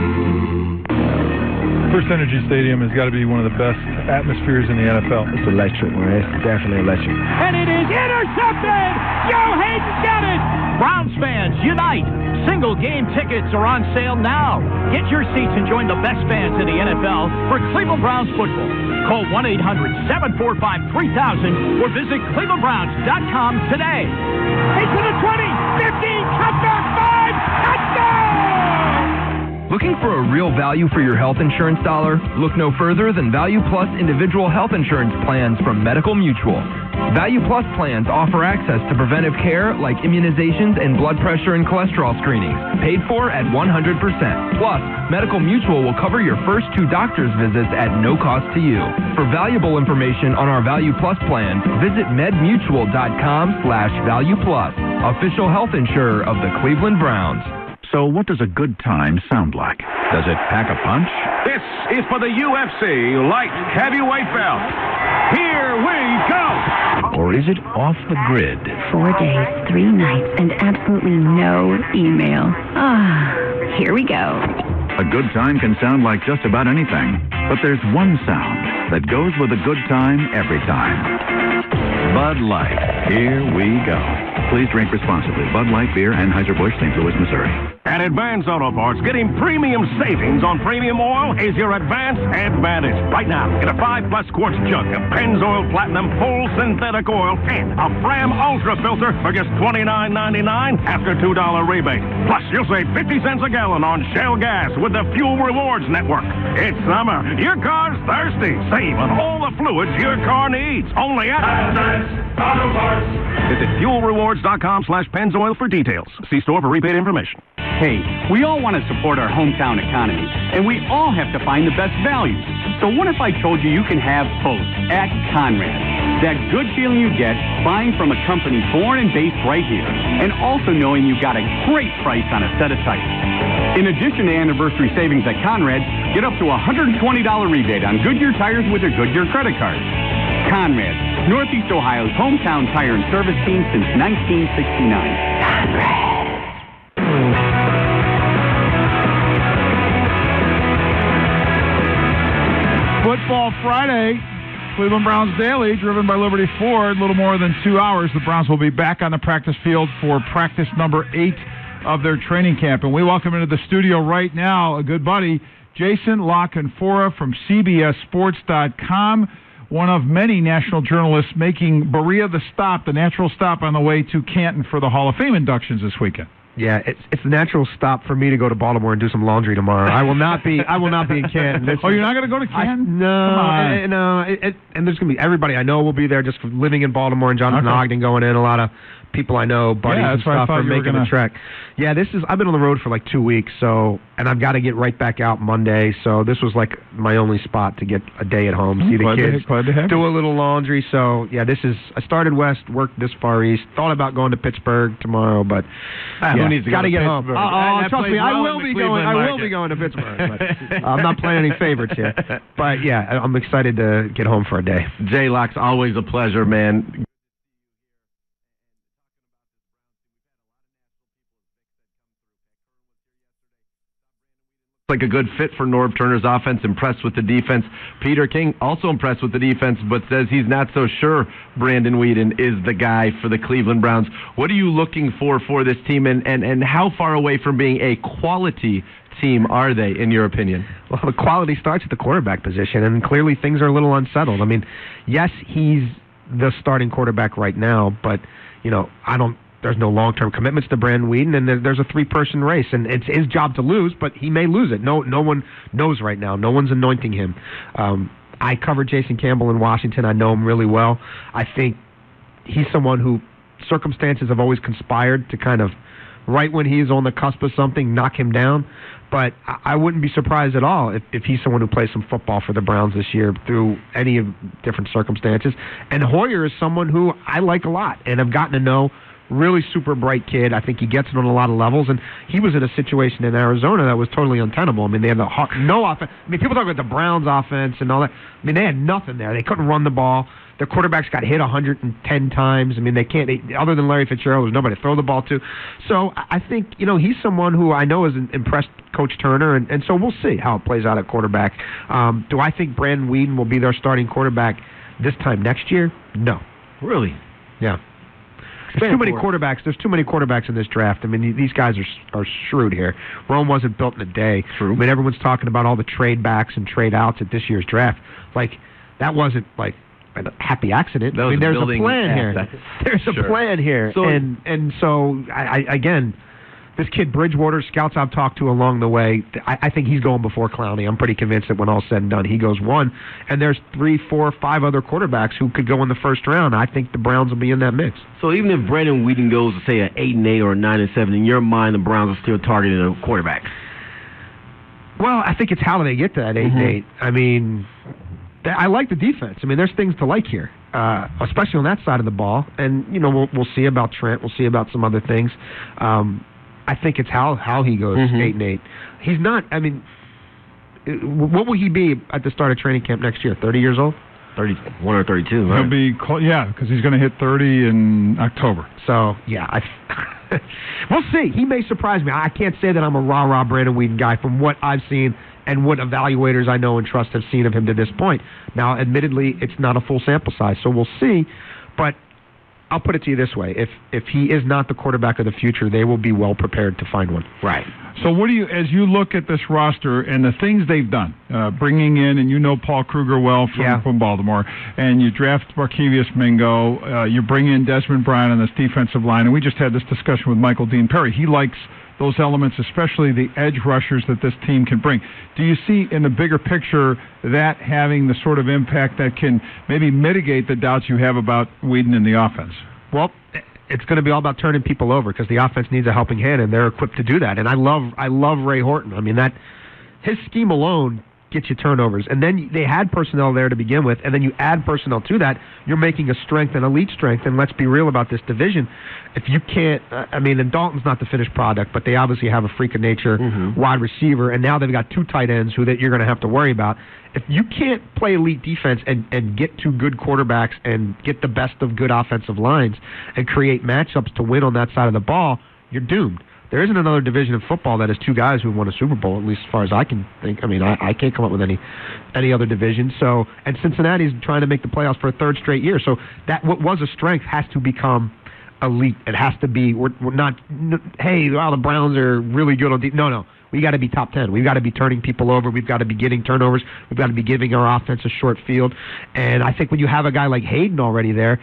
[SPEAKER 18] First Energy Stadium has got to be one of the best atmospheres in the N F L.
[SPEAKER 19] It's electric, man. It's definitely electric.
[SPEAKER 9] And it is intercepted! Joe Hayden got it! Browns fans, unite! Single game tickets are on sale now. Get your seats and join the best fans in the N F L for Cleveland Browns football. Call one eight hundred seven four five three thousand or visit cleveland browns dot com today. Into the twenty, fifteen, cutback, five, touchdown!
[SPEAKER 1] Looking for a real value for your health insurance dollar? Look no further than Value Plus individual health insurance plans from Medical Mutual. Value Plus plans offer access to preventive care like immunizations and blood pressure and cholesterol screenings, paid for at one hundred percent. Plus, Medical Mutual will cover your first two doctor's visits at no cost to you. For valuable information on our Value Plus plans, visit medmutual.com slash Value Plus, official health insurer of the Cleveland Browns.
[SPEAKER 20] So what does a good time sound like? Does it pack a punch?
[SPEAKER 15] This is for the U F C light heavyweight belt. Here we go!
[SPEAKER 20] Or is it off the grid?
[SPEAKER 21] Four days, three nights, and absolutely no email. Ah, here we go.
[SPEAKER 20] A good time can sound like just about anything, but there's one sound that goes with a good time every time. Bud Light. Here we go. Please drink responsibly. Bud Light Beer, Anheuser-Busch, Saint Louis, Missouri.
[SPEAKER 15] At Advance Auto Parts, getting premium savings on premium oil is your Advance advantage. Right now, get a five plus quarts jug of Pennzoil Platinum full synthetic oil and a Fram Ultra filter for just twenty-nine ninety-nine after two dollar rebate. Plus, you'll save fifty cents a gallon on Shell gas with the Fuel Rewards Network. It's summer. Your car's thirsty. Save on all the fluids your car needs. Only at Advance Auto Parts. Visit fuel rewards dot com slash Pennzoil for details. See store for rebate information.
[SPEAKER 22] Hey, we all want to support our hometown economy, and we all have to find the best values. So what if I told you you can have both at Conrad? That good feeling you get buying from a company born and based right here, and also knowing you got a great price on a set of tires. In addition to anniversary savings at Conrad, get up to a one hundred twenty dollars rebate on Goodyear tires with your Goodyear credit card. Conrad, Northeast Ohio's hometown tire and service team since nineteen sixty-nine. Conrad.
[SPEAKER 3] Football Friday, Cleveland Browns Daily, driven by Liberty Ford. A little more than two hours. The Browns will be back on the practice field for practice number eight of their training camp. And we welcome into the studio right now a good buddy, Jason La Canfora from C B S Sports dot com, one of many national journalists making Berea the stop, the natural stop on the way to Canton for the Hall of Fame inductions this weekend.
[SPEAKER 2] Yeah, it's it's a natural stop for me to go to Baltimore and do some laundry tomorrow. I will not be I will not be in Canton. This
[SPEAKER 3] oh, you're not going to go to Canton?
[SPEAKER 2] I, no, I, no. It, it, and there's going to be everybody I know will be there. Just living in Baltimore and Jonathan
[SPEAKER 3] Okay.
[SPEAKER 2] Ogden going in. A lot of people I know, buddies
[SPEAKER 3] Yeah,
[SPEAKER 2] and
[SPEAKER 3] that's why I
[SPEAKER 2] stuff
[SPEAKER 3] thought
[SPEAKER 2] are
[SPEAKER 3] you were
[SPEAKER 2] making
[SPEAKER 3] gonna-
[SPEAKER 2] the trek. Yeah, this is. I've been on the road for like two weeks, so and I've got to get right back out Monday. So this was like my only spot to get a day at home, see the
[SPEAKER 3] glad to-
[SPEAKER 2] kids,
[SPEAKER 3] glad to have
[SPEAKER 2] do
[SPEAKER 3] you.
[SPEAKER 2] a little laundry. So yeah, this is. I started west, worked this far east. Thought about going to Pittsburgh tomorrow, but
[SPEAKER 1] Ah, who
[SPEAKER 2] yeah,
[SPEAKER 1] needs to go
[SPEAKER 2] gotta
[SPEAKER 1] to
[SPEAKER 2] get home.
[SPEAKER 1] Pittsburgh?
[SPEAKER 2] Oh,
[SPEAKER 1] That- that
[SPEAKER 2] trust
[SPEAKER 1] plays
[SPEAKER 2] me, I
[SPEAKER 1] well
[SPEAKER 2] will
[SPEAKER 1] in the
[SPEAKER 2] be going.
[SPEAKER 1] Cleveland
[SPEAKER 2] I will
[SPEAKER 1] market.
[SPEAKER 2] be going to Pittsburgh. But I'm not playing any favorites here. But yeah, I- I'm excited to get home for a day.
[SPEAKER 1] J-Lock's always a pleasure, man. Like a good fit for Norv Turner's offense, impressed with the defense. Peter King also impressed with the defense, but says he's not so sure Brandon Weeden is the guy for the Cleveland Browns. What are you looking for for this team, and, and, and how far away from being a quality team are they, in your opinion?
[SPEAKER 2] Well, the quality starts at the quarterback position, and clearly things are a little unsettled. I mean, yes, he's the starting quarterback right now, but, you know, I don't there's no long-term commitments to Brandon Weeden, and there, there's a three-person race, and it's his job to lose, but he may lose it. No, no one knows right now. No one's anointing him. Um, I covered Jason Campbell in Washington. I know him really well. I think he's someone who circumstances have always conspired to kind of, right when he's on the cusp of something, knock him down. But I I wouldn't be surprised at all if, if he's someone who plays some football for the Browns this year through any of different circumstances. And Hoyer is someone who I like a lot and have gotten to know. Really super bright kid. I think he gets it on a lot of levels, and he was in a situation in Arizona that was totally untenable. I mean, they had the hard, no offense. I mean, people talk about the Browns' offense and all that. I mean, they had nothing there. They couldn't run the ball. Their quarterbacks got hit one hundred ten times. I mean, they can't. They, other than Larry Fitzgerald, there's nobody to throw the ball to. So I I think you know he's someone who I know has impressed Coach Turner, and, and so we'll see how it plays out at quarterback. Um, do I think Brandon Weeden will be their starting quarterback this time next year? No.
[SPEAKER 4] Really?
[SPEAKER 2] Yeah. There's too many quarterbacks. There's too many quarterbacks in this draft. I mean, these guys are are shrewd here. Rome wasn't built in a day. True. I mean, everyone's talking about all the trade backs and trade outs at this year's draft. Like, that wasn't like a happy accident.
[SPEAKER 1] That
[SPEAKER 2] I
[SPEAKER 1] was
[SPEAKER 2] mean, there's a
[SPEAKER 1] building
[SPEAKER 2] plan here.
[SPEAKER 1] assets.
[SPEAKER 2] There's a
[SPEAKER 1] Sure.
[SPEAKER 2] plan here,
[SPEAKER 1] So-
[SPEAKER 2] and and so I, I again. This kid Bridgewater, scouts I've talked to along the way, I, I think he's going before Clowney. I'm pretty convinced that when all's said and done, he goes one. And there's three, four, five other quarterbacks who could go in the first round. I think the Browns will be in that mix.
[SPEAKER 4] So even if Brandon Weeden goes to say an eight and eight or a nine and seven, in your mind, the Browns are still targeting a quarterback.
[SPEAKER 2] Well, I think it's how do they get to that eight
[SPEAKER 4] Mhm.
[SPEAKER 2] and eight. I mean, th- I like the defense. I mean, there's things to like here, uh, especially on that side of the ball. And you know, we'll we'll see about Trent. We'll see about some other things. Um, I think it's how how he goes
[SPEAKER 4] Mhm.
[SPEAKER 2] eight and eight. He's not. I mean, uh, what will he be at the start of training camp next year? Thirty years old.
[SPEAKER 4] thirty-one or thirty-two,
[SPEAKER 3] He'll be cl- yeah, because he's going to hit thirty in October.
[SPEAKER 2] So yeah, I we'll see. He may surprise me. I can't say that I'm a rah rah Brandon Weeden guy from what I've seen and what evaluators I know and trust have seen of him to this point. Now, admittedly, it's not a full sample size, so we'll see. But I'll put it to you this way: if if he is not the quarterback of the future, they will be well prepared to find one.
[SPEAKER 4] Right.
[SPEAKER 3] So what do you, as you look at this roster and the things they've done, uh, bringing in, and you know Paul Kruger well from,
[SPEAKER 2] Yeah.
[SPEAKER 3] from Baltimore, and you draft Markevius Mingo, uh, you bring in Desmond Bryant on this defensive line, and we just had this discussion with Michael Dean Perry. He likes those elements, especially the edge rushers that this team can bring. Do you see in the bigger picture that having the sort of impact that can maybe mitigate the doubts you have about Weeden in the offense?
[SPEAKER 2] Well, it's going to be all about turning people over because the offense needs a helping hand, and they're equipped to do that. And I love, I love Ray Horton. I mean, that his scheme alone gets you turnovers, and then they had personnel there to begin with, and then you add personnel to that. You're making a strength and elite strength. And let's be real about this division. If you can't, uh, I mean, and Dalton's not the finished product, but they obviously have a freak of nature
[SPEAKER 4] Mhm.
[SPEAKER 2] wide receiver, and now they've got two tight ends who that you're going to have to worry about. If you can't play elite defense and, and get to good quarterbacks and get the best of good offensive lines and create matchups to win on that side of the ball, you're doomed. There isn't another division of football that has two guys who won a Super Bowl, at least as far as I can think. I mean, I, I can't come up with any any other division. So, and Cincinnati's trying to make the playoffs for a third straight year. So that what was a strength has to become elite. It has to be. We're, we're not. N- hey, well, the Browns are really good on. De-. No, no. We got to be top ten. We've got to be turning people over. We've got to be getting turnovers. We've got to be giving our offense a short field. And I think when you have a guy like Hayden already there,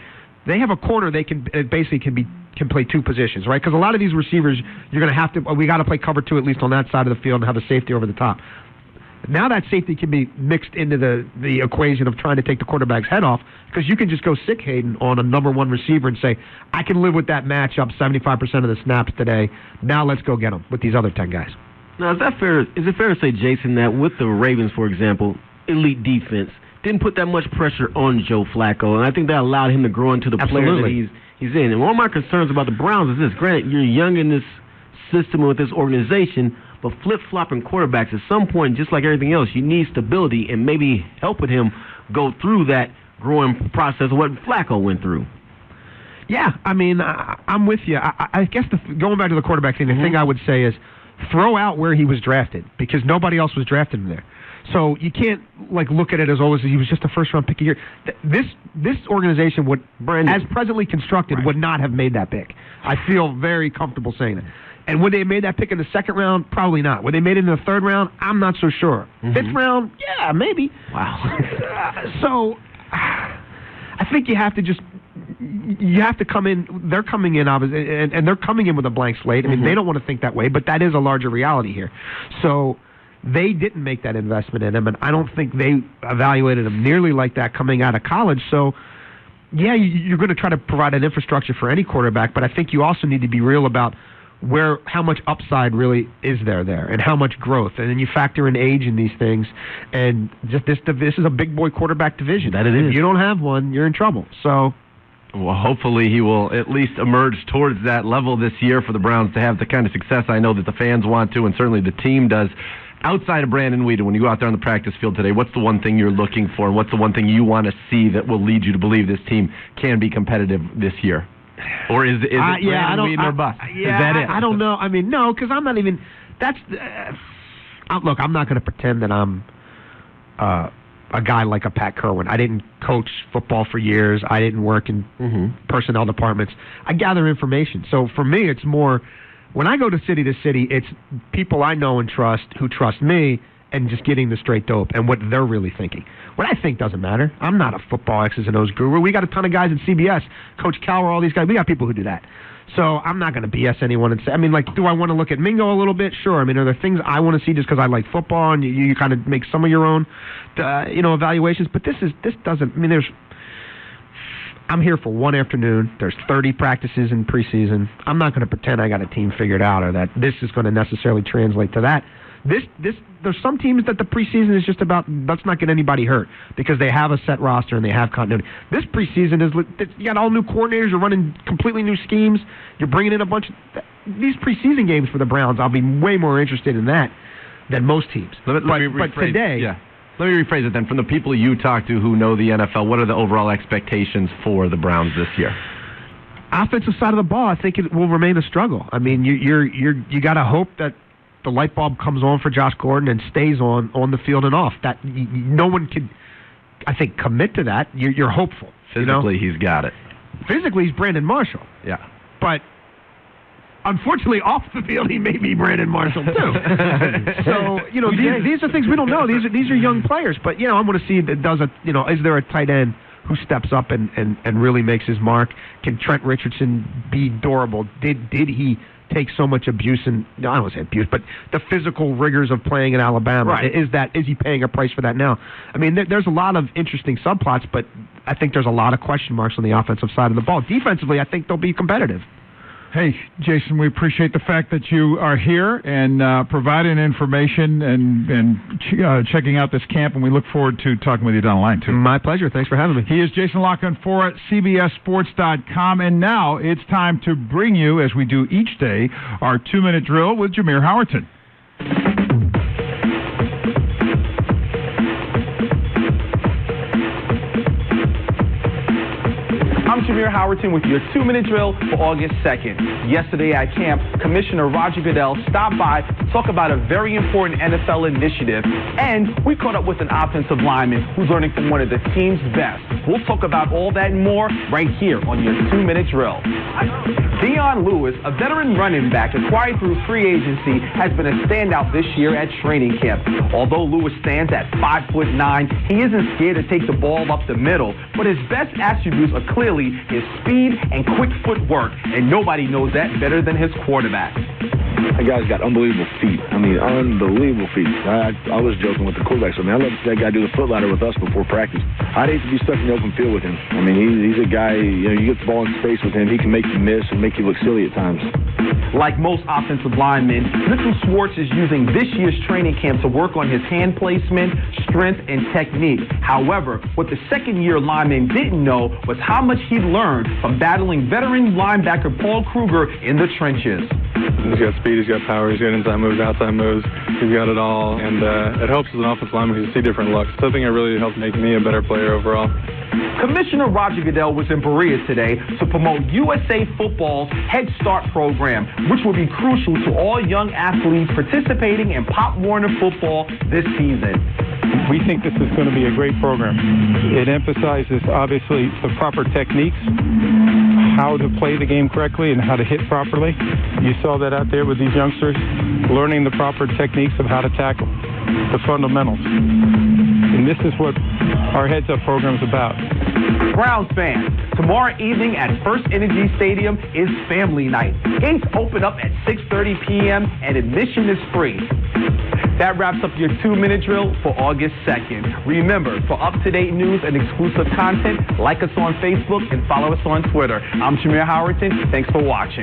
[SPEAKER 2] they have a corner they can it basically can be can play two positions, right? Because a lot of these receivers, you're going to have to, we got to play cover two at least on that side of the field and have a safety over the top. Now that safety can be mixed into the, the equation of trying to take the quarterback's head off, because you can just go sick Hayden on a number one receiver and say, I can live with that matchup seventy-five percent of the snaps today. Now let's go get them with these other ten guys.
[SPEAKER 4] Now, is that fair? Is it fair to say, Jason, that with the Ravens, for example, elite defense, didn't put that much pressure on Joe Flacco, and I think that allowed him to grow into the
[SPEAKER 2] Absolutely.
[SPEAKER 4] player that he's he's in. And one of my concerns about the Browns is this. Granted, you're young in this system with this organization, but flip-flopping quarterbacks, at some point, just like everything else, you need stability and maybe helping him go through that growing process of what Flacco went through.
[SPEAKER 2] Yeah, I mean, I, I'm with you. I, I guess the, going back to the quarterback thing, the mm-hmm. thing I would say is throw out where he was drafted, because nobody else was drafted in there. So you can't like look at it as always he was just a first round pick a year. This this organization would, Brandon, as presently constructed, right. would not have made that pick. I feel very comfortable saying that. And would they have made that pick in the second round? Probably not. Would they have made it in the third round? I'm not so sure. Mm-hmm. Fifth round? Yeah, maybe.
[SPEAKER 4] Wow.
[SPEAKER 2] uh, so I think you have to just you have to come in. They're coming in, obviously, and, and they're coming in with a blank slate. I mean, mm-hmm. they don't want to think that way, but that is a larger reality here. So they didn't make that investment in him, and I don't think they evaluated him nearly like that coming out of college. So, yeah, you're going to try to provide an infrastructure for any quarterback, but I think you also need to be real about where how much upside really is there there, and how much growth, and then you factor in age in these things, and just this this is a big boy quarterback division.
[SPEAKER 4] That it is.
[SPEAKER 2] If you don't have one, you're in trouble. So.
[SPEAKER 1] Well, hopefully he will at least emerge towards that level this year for the Browns to have the kind of success I know that the fans want to, and certainly the team does. Outside of Brandon Weeden, when you go out there on the practice field today, what's the one thing you're looking for, and what's the one thing you want to see that will lead you to believe this team can be competitive this year? Or is, is it
[SPEAKER 2] uh, yeah,
[SPEAKER 1] Brandon Weeden or bust?
[SPEAKER 2] Yeah,
[SPEAKER 1] is that it?
[SPEAKER 2] I, I don't know. I mean, no, because I'm not even. That's uh, look. I'm not going to pretend that I'm uh, a guy like a Pat Kerwin. I didn't coach football for years. I didn't work in mm-hmm. personnel departments. I gather information. So for me, it's more when I go to city to city, it's people I know and trust who trust me, and just getting the straight dope and what they're really thinking. What I think doesn't matter. I'm not a football X's and O's guru. We got a ton of guys at C B S, Coach Cowher, all these guys. We got people who do that. So I'm not going to B S anyone and say, I mean, like, do I want to look at Mingo a little bit? Sure. I mean, are there things I want to see just because I like football, and you, you kind of make some of your own, uh, you know, evaluations? But this is this doesn't. I mean, there's. I'm here for one afternoon. There's thirty practices in preseason. I'm not going to pretend I got a team figured out or that this is going to necessarily translate to that. This, this, there's some teams that the preseason is just about, let's not get anybody hurt, because they have a set roster and they have continuity. This preseason is, you got all new coordinators, you're running completely new schemes, you're bringing in a bunch of, these preseason games for the Browns, I'll be way more interested in that than most teams.
[SPEAKER 1] Let, let
[SPEAKER 2] but,
[SPEAKER 1] me
[SPEAKER 2] but
[SPEAKER 1] rephrase,
[SPEAKER 2] today,
[SPEAKER 1] yeah. Let me rephrase it then. From the people you talk to who know the N F L, what are the overall expectations for the Browns this year?
[SPEAKER 2] Offensive side of the ball, I think it will remain a struggle. I mean, you, you're you're you got to hope that the light bulb comes on for Josh Gordon and stays on on the field and off. That y- y- no one can, I think, commit to that. You're, you're hopeful.
[SPEAKER 1] Physically,
[SPEAKER 2] you know?
[SPEAKER 1] he's got it.
[SPEAKER 2] Physically, he's Brandon Marshall.
[SPEAKER 1] Yeah,
[SPEAKER 2] but unfortunately, off the field, he may be Brandon Marshall too. So you know, these, these are things we don't know. These are these are young players, but you know, I want to see that does a you know, is there a tight end who steps up and, and, and really makes his mark? Can Trent Richardson be durable? Did did he take so much abuse and I don't want to say abuse, but the physical rigors of playing in Alabama?
[SPEAKER 1] Right.
[SPEAKER 2] Is that is he paying a price for that now? I mean, there, there's a lot of interesting subplots, but I think there's a lot of question marks on the offensive side of the ball. Defensively, I think they'll be competitive.
[SPEAKER 3] Hey, Jason, we appreciate the fact that you are here and uh, providing information and, and ch- uh, checking out this camp, and we look forward to talking with you down the line, too.
[SPEAKER 2] My pleasure. Thanks for having me.
[SPEAKER 3] He is Jason Loughlin for C B S Sports dot com, and now it's time to bring you, as we do each day, our two-minute drill with Jameer Howerton.
[SPEAKER 7] I'm Jameer Howerton with your two-minute drill for August second. Yesterday at camp, Commissioner Roger Goodell stopped by to talk about a very important N F L initiative, and we caught up with an offensive lineman who's learning from one of the team's best. We'll talk about all that and more right here on your two-minute drill. Dion Lewis, a veteran running back acquired through free agency, has been a standout this year at training camp. Although Lewis stands at five foot nine, he isn't scared to take the ball up the middle, but his best attributes are clearly his speed and quick footwork, and nobody knows that better than his quarterback.
[SPEAKER 19] That guy's got unbelievable feet. I mean, unbelievable feet. I, I was joking with the quarterback. So, I mean, I love to see that guy do the foot ladder with us before practice. I'd hate to be stuck in the open field with him. I mean, he's, he's a guy, you know, you get the ball in space with him, he can make you miss and make you look silly at times.
[SPEAKER 7] Like most offensive linemen, Mitchell Schwartz is using this year's training camp to work on his hand placement, strength, and technique. However, what the second-year lineman didn't know was how much he'd learned from battling veteran linebacker Paul Kruger in the trenches.
[SPEAKER 18] He's got speed, he's got power, he's got inside moves, outside moves, he's got it all, and uh, it helps as an offensive lineman to see different looks. So I think it really helped make me a better player overall.
[SPEAKER 7] Commissioner Roger Goodell was in Berea today to promote U S A Football's Head Start program, which will be crucial to all young athletes participating in Pop Warner football this season.
[SPEAKER 5] We think this is going to be a great program. It emphasizes, obviously, the proper techniques, how to play the game correctly and how to hit properly. You saw that out there with these youngsters, learning the proper techniques of how to tackle, the fundamentals. And this is what our Heads Up program is about.
[SPEAKER 7] Browns fans, tomorrow evening at First Energy Stadium is Family Night. Gates open up at six thirty p.m. and admission is free. That wraps up your two-minute drill for August second. Remember, for up-to-date news and exclusive content, like us on Facebook and follow us on Twitter. I'm Shamir Howerton. Thanks for watching.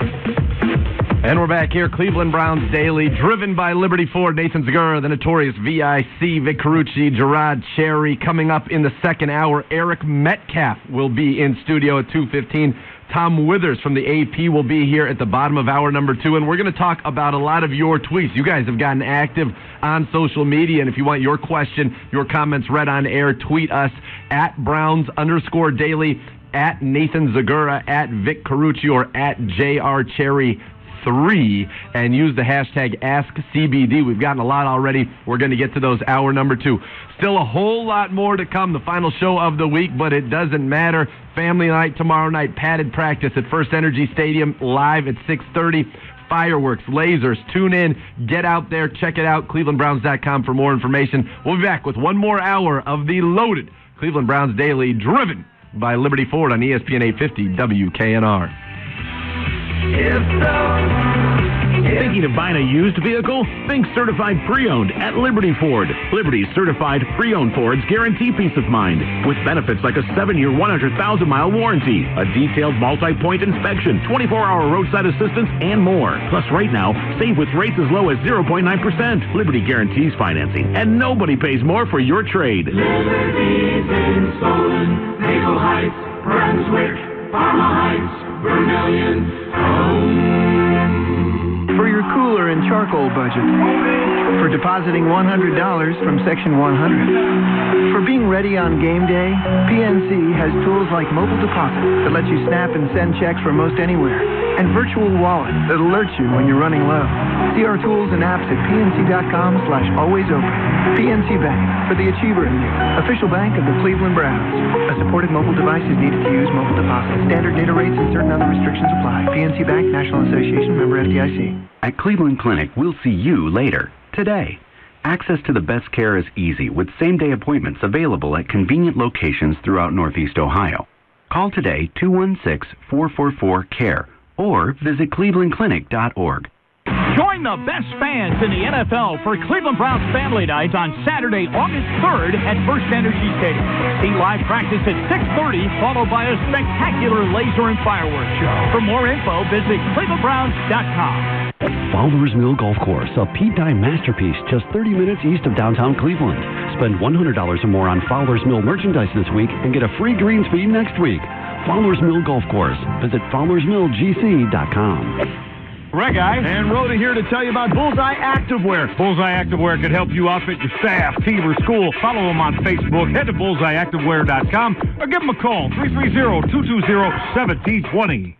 [SPEAKER 1] And we're back here, Cleveland Browns Daily, driven by Liberty Ford, Nathan Zegura, the notorious V I C, Vic Carucci, Gerard Cherry. Coming up in the second hour, Eric Metcalf will be in studio at two fifteen. Tom Withers from the A P will be here at the bottom of hour number two, and we're going to talk about a lot of your tweets. You guys have gotten active on social media, and if you want your question, your comments read on air, tweet us at Browns underscore daily, at Nathan Zegura, at Vic Carucci, or at J R Cherry three, and use the hashtag Ask C B D. We've gotten a lot already. We're going to get to those hour number two. Still a whole lot more to come, the final show of the week, but it doesn't matter. Family night tomorrow night, padded practice at First Energy Stadium, live at six thirty. Fireworks, lasers, tune in, get out there, check it out, cleveland browns dot com for more information. We'll be back with one more hour of the loaded Cleveland Browns Daily, driven by Liberty Ford on E S P N eight fifty W K N R.
[SPEAKER 12] Thinking of buying a used vehicle? Think certified pre-owned at Liberty Ford. Liberty's certified pre-owned Fords guarantee peace of mind with benefits like a seven-year, one hundred thousand mile warranty, a detailed multi-point inspection, twenty-four hour roadside assistance, and more. Plus, right now, save with rates as low as zero point nine percent. Liberty guarantees financing, and nobody pays more for your trade.
[SPEAKER 6] Liberty's in Solon, Maple Heights, Brunswick, Parma Heights, Vermillion, home.
[SPEAKER 8] For your cooler and charcoal budget. For depositing one hundred dollars from Section one hundred. For being ready on game day, P N C has tools like mobile deposit that lets you snap and send checks from most anywhere, and virtual wallet that alerts you when you're running low. See our tools and apps at pnc.com slash always open. P N C Bank, for the achiever in you. Official bank of the Cleveland Browns. A supported mobile device is needed to use mobile deposit. Standard data rates and certain other restrictions apply. P N C Bank, National Association, member F D I C.
[SPEAKER 23] At Cleveland Clinic, we'll see you later, today. Access to the best care is easy with same-day appointments available at convenient locations throughout Northeast Ohio. Call today two one six, four four four, C A R E or visit cleveland clinic dot org.
[SPEAKER 9] Join the best fans in the N F L for Cleveland Browns Family Night on Saturday, August third at First Energy Stadium. See live practice at six thirty, followed by a spectacular laser and fireworks show. For more info, visit cleveland browns dot com.
[SPEAKER 24] Fowler's Mill Golf Course, a Pete Dye masterpiece just thirty minutes east of downtown Cleveland. Spend one hundred dollars or more on Fowler's Mill merchandise this week and get a free greens fee next week. Fowler's Mill Golf Course. Visit fowlers mill g c dot com.
[SPEAKER 25] Right, guys. And Rhoda here to tell you about Bullseye Activewear. Bullseye Activewear could help you outfit your staff, team, or school. Follow them on Facebook. Head to bullseye activewear dot com or give them a call, three three zero, two two zero, one seven two zero.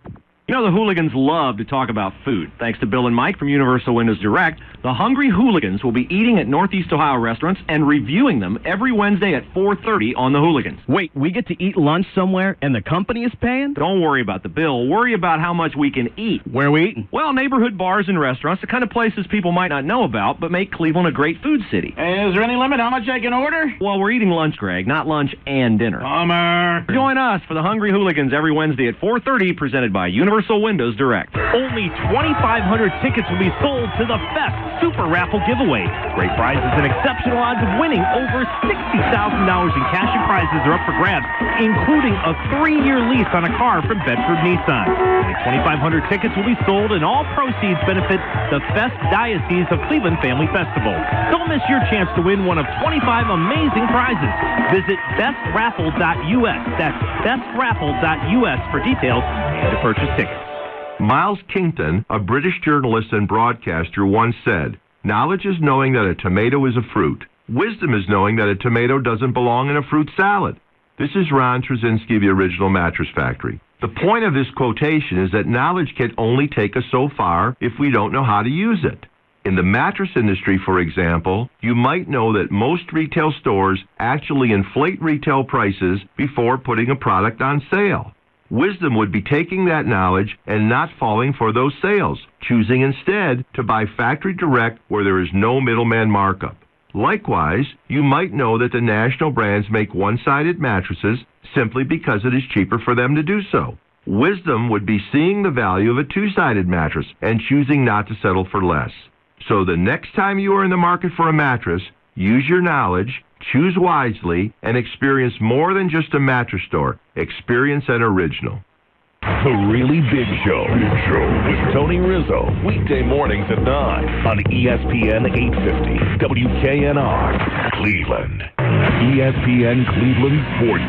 [SPEAKER 10] You know, the hooligans love to talk about food. Thanks to Bill and Mike from Universal Windows Direct, the Hungry Hooligans will be eating at Northeast Ohio restaurants and reviewing them every Wednesday at four thirty on the Hooligans.
[SPEAKER 11] Wait, we get to eat lunch somewhere and the company is paying?
[SPEAKER 10] Don't worry about the bill. Worry about how much we can eat.
[SPEAKER 11] Where are we eating?
[SPEAKER 10] Well, neighborhood bars and restaurants, the kind of places people might not know about, but make Cleveland a great food city.
[SPEAKER 13] Hey, is there any limit how much I can order?
[SPEAKER 10] Well, we're eating lunch, Greg, not lunch and dinner.
[SPEAKER 13] Bummer.
[SPEAKER 10] Join us for the Hungry Hooligans every Wednesday at four thirty, presented by Universal Windows Direct.
[SPEAKER 9] Only twenty-five hundred tickets will be sold to the Fest Super Raffle giveaway. Great prizes and exceptional odds of winning. Over sixty thousand dollars in cash and prizes are up for grabs, including a three-year lease on a car from Bedford Nissan. Only twenty-five hundred tickets will be sold, and all proceeds benefit the Fest Diocese of Cleveland Family Festival. Don't miss your chance to win one of twenty-five amazing prizes. Visit best raffle dot U S. That's best raffle dot U S for details and to purchase tickets.
[SPEAKER 14] Miles Kington, a British journalist and broadcaster, once said, "Knowledge is knowing that a tomato is a fruit. Wisdom is knowing that a tomato doesn't belong in a fruit salad." This is Ron Trzynski of the Original Mattress Factory. The point of this quotation is that knowledge can only take us so far if we don't know how to use it. In the mattress industry, for example, you might know that most retail stores actually inflate retail prices before putting a product on sale. Wisdom would be taking that knowledge and not falling for those sales, choosing instead to buy factory direct where there is no middleman markup. Likewise, you might know that the national brands make one-sided mattresses simply because it is cheaper for them to do so. Wisdom would be seeing the value of a two-sided mattress and choosing not to settle for less. So the next time you are in the market for a mattress, use your knowledge, choose wisely, and experience more than just a mattress store. Experience an original.
[SPEAKER 15] The Really Big Show. Big Show with Tony Rizzo. Weekday mornings at nine on E S P N eight fifty W K N R Cleveland. E S P N Cleveland Sports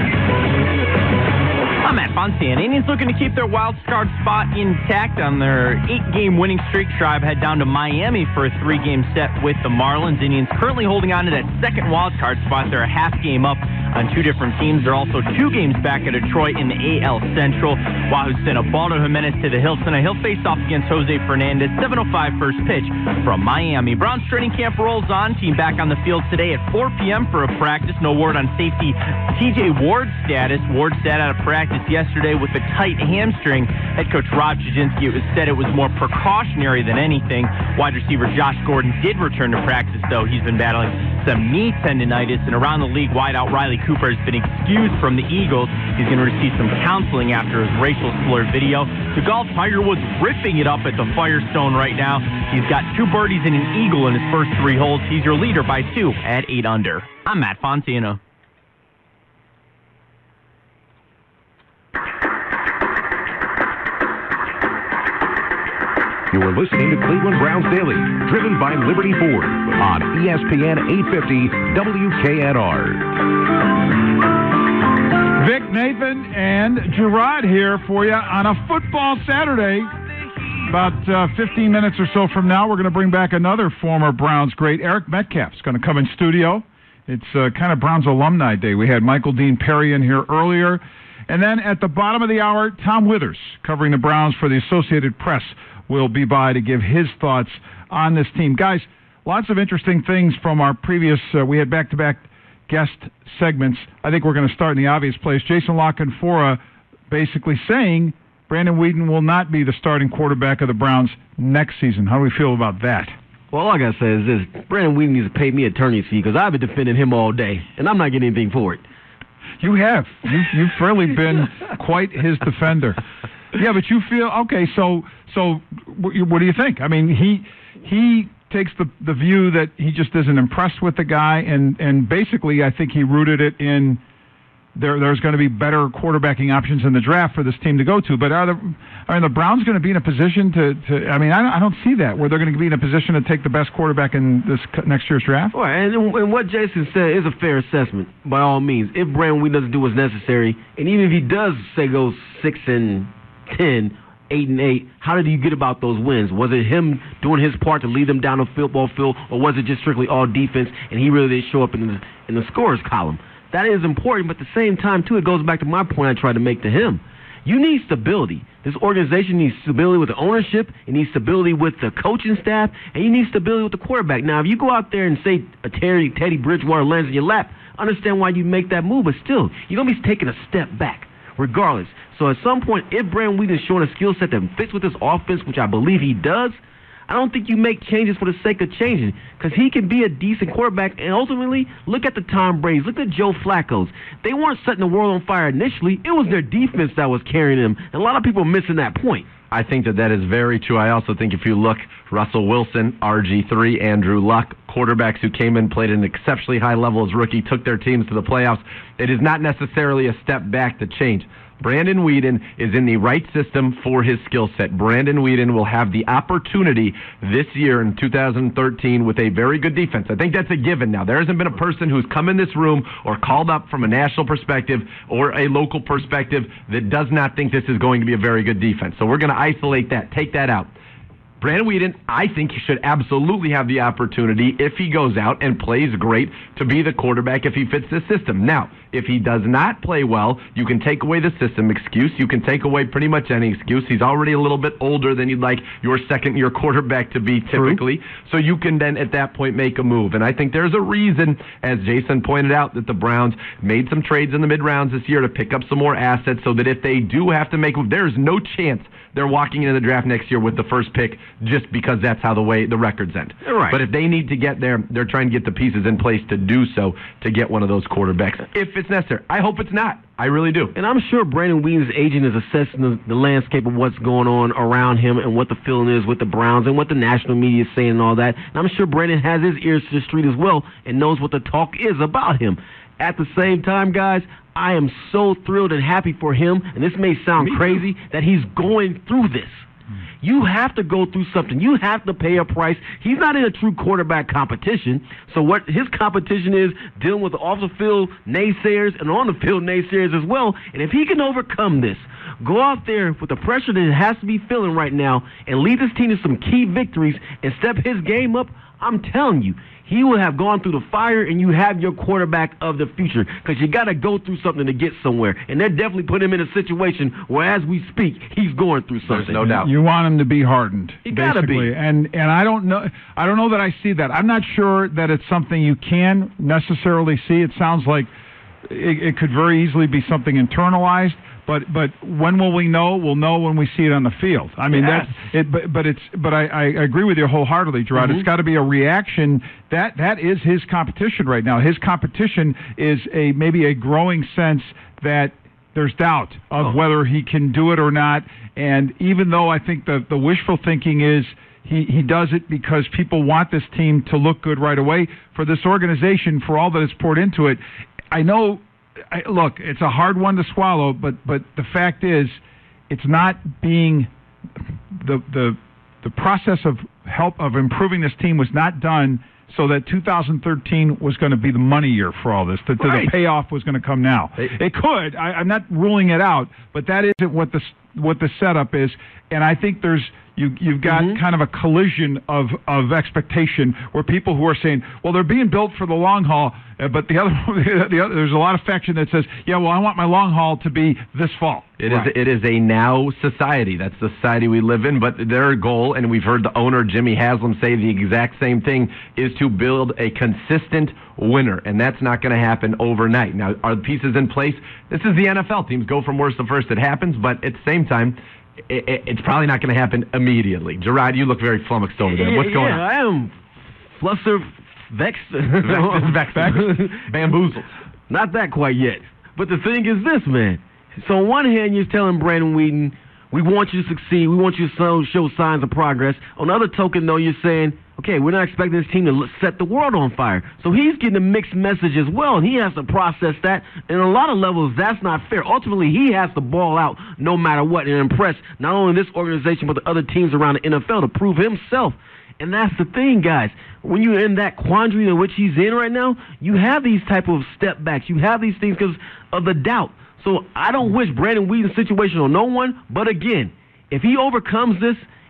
[SPEAKER 15] Center.
[SPEAKER 17] I'm Matt Fontana. Indians looking to keep their wild card spot intact on their eight-game winning streak. Tribe head down to Miami for a three-game set with the Marlins. Indians currently holding on to that second wild card spot. They're a half game up on two different teams. They're also two games back at Detroit in the A L Central. Wahoo sent Ubaldo Jimenez to the hill tonight. He'll face off against Jose Fernandez. seven oh five first pitch from Miami. Browns training camp rolls on. Team back on the field today at four p.m. for a practice. No word on safety T J Ward's status. Ward sat out of practice yesterday with a tight hamstring. Head coach Rob Chudzinski, it was said it was more precautionary than anything. Wide receiver Josh Gordon did return to practice, though. He's been battling some knee tendonitis, and around the league, wideout Riley Cooper has been excused from the Eagles. He's going to receive some counseling after his racial slur video. To golf, Tiger Woods ripping it up at the Firestone right now. He's got two birdies and an eagle in his first three holes. He's your leader by two at eight under. I'm Matt Fontana.
[SPEAKER 15] You are listening to Cleveland Browns Daily, driven by Liberty Ford on E S P N eight fifty W K N R.
[SPEAKER 3] Vic, Nathan, and Gerard here for you on a football Saturday. About uh, fifteen minutes or so from now, we're going to bring back another former Browns great. Eric Metcalf's going to come in studio. It's uh, kind of Browns Alumni Day. We had Michael Dean Perry in here earlier. And then at the bottom of the hour, Tom Withers, covering the Browns for the Associated Press, will be by to give his thoughts on this team. Guys, lots of interesting things from our previous, uh, we had back-to-back guest segments. I think we're going to start in the obvious place. Jason La Canfora basically saying Brandon Weeden will not be the starting quarterback of the Browns next season. How do we feel about that?
[SPEAKER 4] Well, all I got to say is this. Brandon Weeden needs to pay me attorney's fee because I've been defending him all day, and I'm not getting anything for it.
[SPEAKER 3] You have. You've, you've fairly been quite his defender. Yeah, but you feel okay. So, so what do you think? I mean, he he takes the the view that he just isn't impressed with the guy, and and basically, I think he rooted it in there. There's going to be better quarterbacking options in the draft for this team to go to. But are the are the Browns going to be in a position to? to I mean, I don't, I don't see that where they're going to be in a position to take the best quarterback in this next year's draft.
[SPEAKER 4] Well, and, and what Jason said is a fair assessment by all means. If Brandon Weeden doesn't do what's necessary, and even if he does say go six and ten, eight and eight, how did you get about those wins? Was it him doing his part to lead them down the football field, or was it just strictly all defense and he really didn't show up in the in the scorers column? That is important, but at the same time, too, it goes back to my point I tried to make to him. You need stability. This organization needs stability with the ownership. It needs stability with the coaching staff, and you need stability with the quarterback. Now, if you go out there and say a Terry, Teddy Bridgewater lands in your lap, understand why you make that move, but still, you're going to be taking a step back, regardless. So at some point, if Brandon Weeden is showing a skill set that fits with this offense, which I believe he does, I don't think you make changes for the sake of changing, because he can be a decent quarterback. And ultimately, look at the Tom Brady's, look at Joe Flacco's. They weren't setting the world on fire initially. It was their defense that was carrying them, and a lot of people are missing that point.
[SPEAKER 1] I think that that is very true. I also think if you look, Russell Wilson, R G three, Andrew Luck, quarterbacks who came in, played at an exceptionally high level as rookie, took their teams to the playoffs. It is not necessarily a step back to change. Brandon Weeden is in the right system for his skill set. Brandon Weeden will have the opportunity this year in two thousand thirteen with a very good defense. I think that's a given now. There hasn't been a person who's come in this room or called up from a national perspective or a local perspective that does not think this is going to be a very good defense. So we're going to isolate that, take that out. Brandon Weeden, I think he should absolutely have the opportunity, if he goes out and plays great, to be the quarterback if he fits this system. Now, if he does not play well, you can take away the system excuse. You can take away pretty much any excuse. He's already a little bit older than you'd like your second-year quarterback to be typically. True. So you can then, at that point, make a move. And I think there's a reason, as Jason pointed out, that the Browns made some trades in the mid-rounds this year to pick up some more assets so that if they do have to make a move, there is no chance they're walking into the draft next year with the first pick just because that's how the way the records end.
[SPEAKER 4] Right.
[SPEAKER 1] But if they need to get there, they're trying to get the pieces in place to do so, to get one of those quarterbacks, if it's necessary. I hope it's not. I really do.
[SPEAKER 4] And I'm sure Brandon Weeden's agent is assessing the, the landscape of what's going on around him and what the feeling is with the Browns and what the national media is saying and all that. And I'm sure Brandon has his ears to the street as well and knows what the talk is about him. At the same time, guys, I am so thrilled and happy for him, and this may sound Me crazy, too. that he's going through this. You have to go through something. You have to pay a price. He's not in a true quarterback competition. So what his competition is dealing with the off-the-field naysayers and on-the-field naysayers as well. And if he can overcome this, go out there with the pressure that he has to be feeling right now and lead this team to some key victories and step his game up, I'm telling you, he will have gone through the fire, and you have your quarterback of the future, because you got to go through something to get somewhere. And they're definitely putting him in a situation where, as we speak, he's going through something.
[SPEAKER 1] There's no doubt.
[SPEAKER 3] You want him to be hardened.
[SPEAKER 4] He got to be.
[SPEAKER 3] And and I don't know. I don't know that I see that. I'm not sure that it's something you can necessarily see. It sounds like it, it could very easily be something internalized. But but when will we know? We'll know when we see it on the field. I mean
[SPEAKER 4] yes.
[SPEAKER 3] that's it. But but it's but I, I agree with you wholeheartedly, Gerard.
[SPEAKER 4] Mm-hmm.
[SPEAKER 3] It's got to be a reaction. That that is his competition right now. His competition is a maybe a growing sense that there's doubt of oh. whether he can do it or not. And even though I think the the wishful thinking is he he does it because people want this team to look good right away, for this organization, for all that is poured into it, I know. I, look, it's a hard one to swallow, but but the fact is, it's not being the the the process of help of improving this team was not done so that two thousand thirteen was going to be the money year for all this. That
[SPEAKER 4] right.
[SPEAKER 3] the payoff was going to come now. It, it could. I, I'm not ruling it out, but that isn't what the what the setup is. And I think there's you you've got
[SPEAKER 4] mm-hmm.
[SPEAKER 3] kind of a collision of of expectation where people who are saying, well, they're being built for the long haul. Uh, but the other, the other, there's a lot of faction that says, yeah, well, I want my long haul to be this fall.
[SPEAKER 1] It
[SPEAKER 3] right.
[SPEAKER 1] is it is a now society. That's the society we live in. But their goal, and we've heard the owner, Jimmy Haslam, say the exact same thing, is to build a consistent winner. And that's not going to happen overnight. Now, are the pieces in place? This is the N F L. Teams go from worst to first. It happens. But at the same time, it, it, it's probably not going to happen immediately. Gerard, you look very flummoxed over there. What's
[SPEAKER 4] yeah,
[SPEAKER 1] going on?
[SPEAKER 4] I am flustered. Vexed.
[SPEAKER 1] Vexed. Vexed. Bamboozled.
[SPEAKER 4] Not that quite yet. But the thing is this, man. So on one hand, you're telling Brandon Weeden, we want you to succeed. We want you to show, show signs of progress. On the other token, though, you're saying, okay, we're not expecting this team to set the world on fire. So he's getting a mixed message as well, and he has to process that. And on a lot of levels, that's not fair. Ultimately, he has to ball out no matter what and impress not only this organization but the other teams around the N F L to prove himself. And that's the thing, guys. When you're in that quandary in which he's in right now, you have these type of step backs. You have these things because of the doubt. So I don't wish Brandon Weeden's situation on no one. But again, if he overcomes this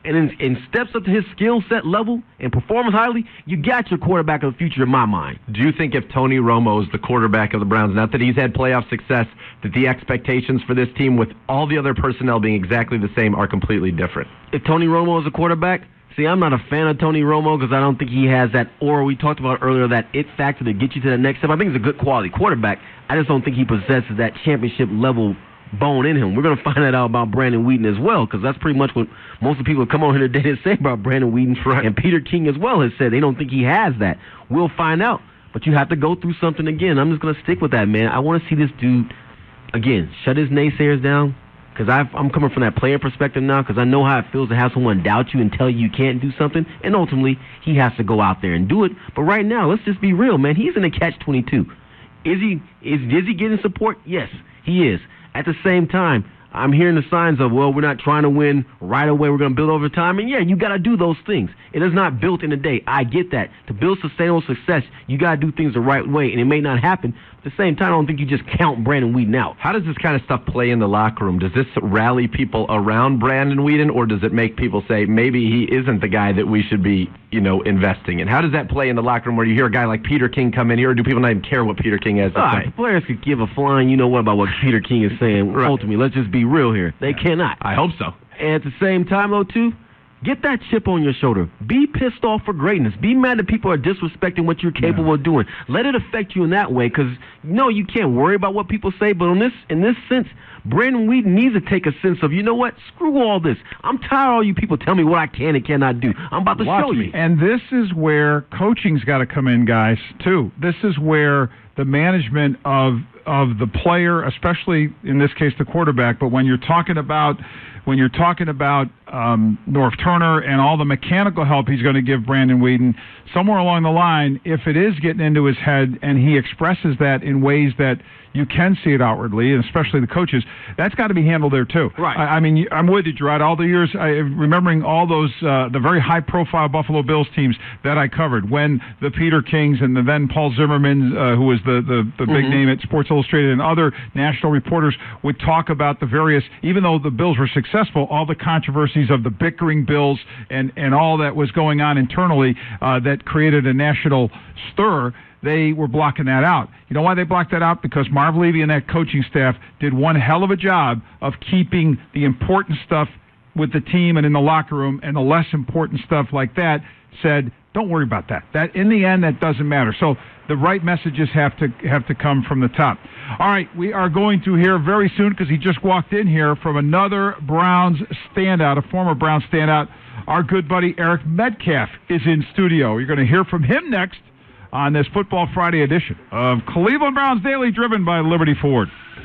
[SPEAKER 4] and, in, and steps up to his skill set level and performs highly, you got your quarterback of the future in my mind.
[SPEAKER 1] Do you think if Tony Romo is the quarterback of the Browns, not that he's had playoff success, that the expectations for this team with all the other personnel being exactly the same are completely different?
[SPEAKER 4] If Tony Romo is a quarterback, see, I'm not a fan of Tony Romo because I don't think he has that aura we talked about earlier, that it factor to get you to the next step. I think he's a good quality quarterback. I just don't think he possesses that championship level bone in him. We're going to find that out about Brandon Weeden as well, because that's pretty much what most of the people who come on here today to say about Brandon Weeden. Right. And Peter King as well has said they don't think he has that. We'll find out. But you have to go through something again. I'm just going to stick with that, man. I want to see this dude, again, shut his naysayers down, because I'm coming from that player perspective now, because I know how it feels to have someone doubt you and tell you you can't do something, and ultimately he has to go out there and do it. But right now, let's just be real, man. He's in a catch twenty-two. Is he, is, is he getting support? Yes, he is. At the same time, I'm hearing the signs of, well, we're not trying to win right away. We're going to build over time. And, yeah, you got to do those things. It is not built in a day. I get that. To build sustainable success, you got to do things the right way, and it may not happen. At the same time, I don't think you just count Brandon Weeden out.
[SPEAKER 1] How does this kind of stuff play in the locker room? Does this rally people around Brandon Weeden, or does it make people say maybe he isn't the guy that we should be, you know, investing in? How does that play in the locker room where you hear a guy like Peter King come in here, or do people not even care what Peter King has to
[SPEAKER 4] ah,
[SPEAKER 1] say?
[SPEAKER 4] Players could give a flying, you know what, about what Peter King is saying.
[SPEAKER 1] Right.
[SPEAKER 4] Ultimately, let's just be real here. They cannot.
[SPEAKER 1] I hope so.
[SPEAKER 4] And at the same time, though, too, get that chip on your shoulder. Be pissed off for greatness. Be mad that people are disrespecting what you're capable yeah. of doing. Let it affect you in that way, because, no, you can't worry about what people say, but in this, in this sense, Brandon Weeden needs to take a sense of, you know what, screw all this. I'm tired of all you people telling me what I can and cannot do. I'm about to
[SPEAKER 3] Watch
[SPEAKER 4] show
[SPEAKER 3] me.
[SPEAKER 4] you.
[SPEAKER 3] And this is where coaching's got to come in, guys, too. This is where the management of of the player, especially in this case the quarterback, but when you're talking about when you're talking about um, Norv Turner and all the mechanical help he's going to give Brandon Weeden, somewhere along the line, if it is getting into his head and he expresses that in ways that you can see it outwardly, and especially the coaches, that's got to be handled there too.
[SPEAKER 4] Right.
[SPEAKER 3] I, I mean, I'm with you, Gerard. All the years, I, remembering all those, uh, the very high-profile Buffalo Bills teams that I covered, when the Peter Kings and the then Paul Zimmerman, uh, who was the, the, the big
[SPEAKER 4] Mm-hmm.
[SPEAKER 3] name at Sports Illustrated, and other national reporters would talk about the various, even though the Bills were successful, all the controversies of the bickering Bills and, and all that was going on internally uh, that created a national stir. They were blocking that out. You know why they blocked that out? Because Marv Levy and that coaching staff did one hell of a job of keeping the important stuff with the team and in the locker room, and the less important stuff like that said, don't worry about that. That in the end, that doesn't matter. So the right messages have to have to come from the top. All right, we are going to hear very soon, because he just walked in here, from another Browns standout, a former Browns standout. Our good buddy Eric Metcalf is in studio. You're going to hear from him next on this Football Friday edition of Cleveland Browns Daily, driven by Liberty Ford.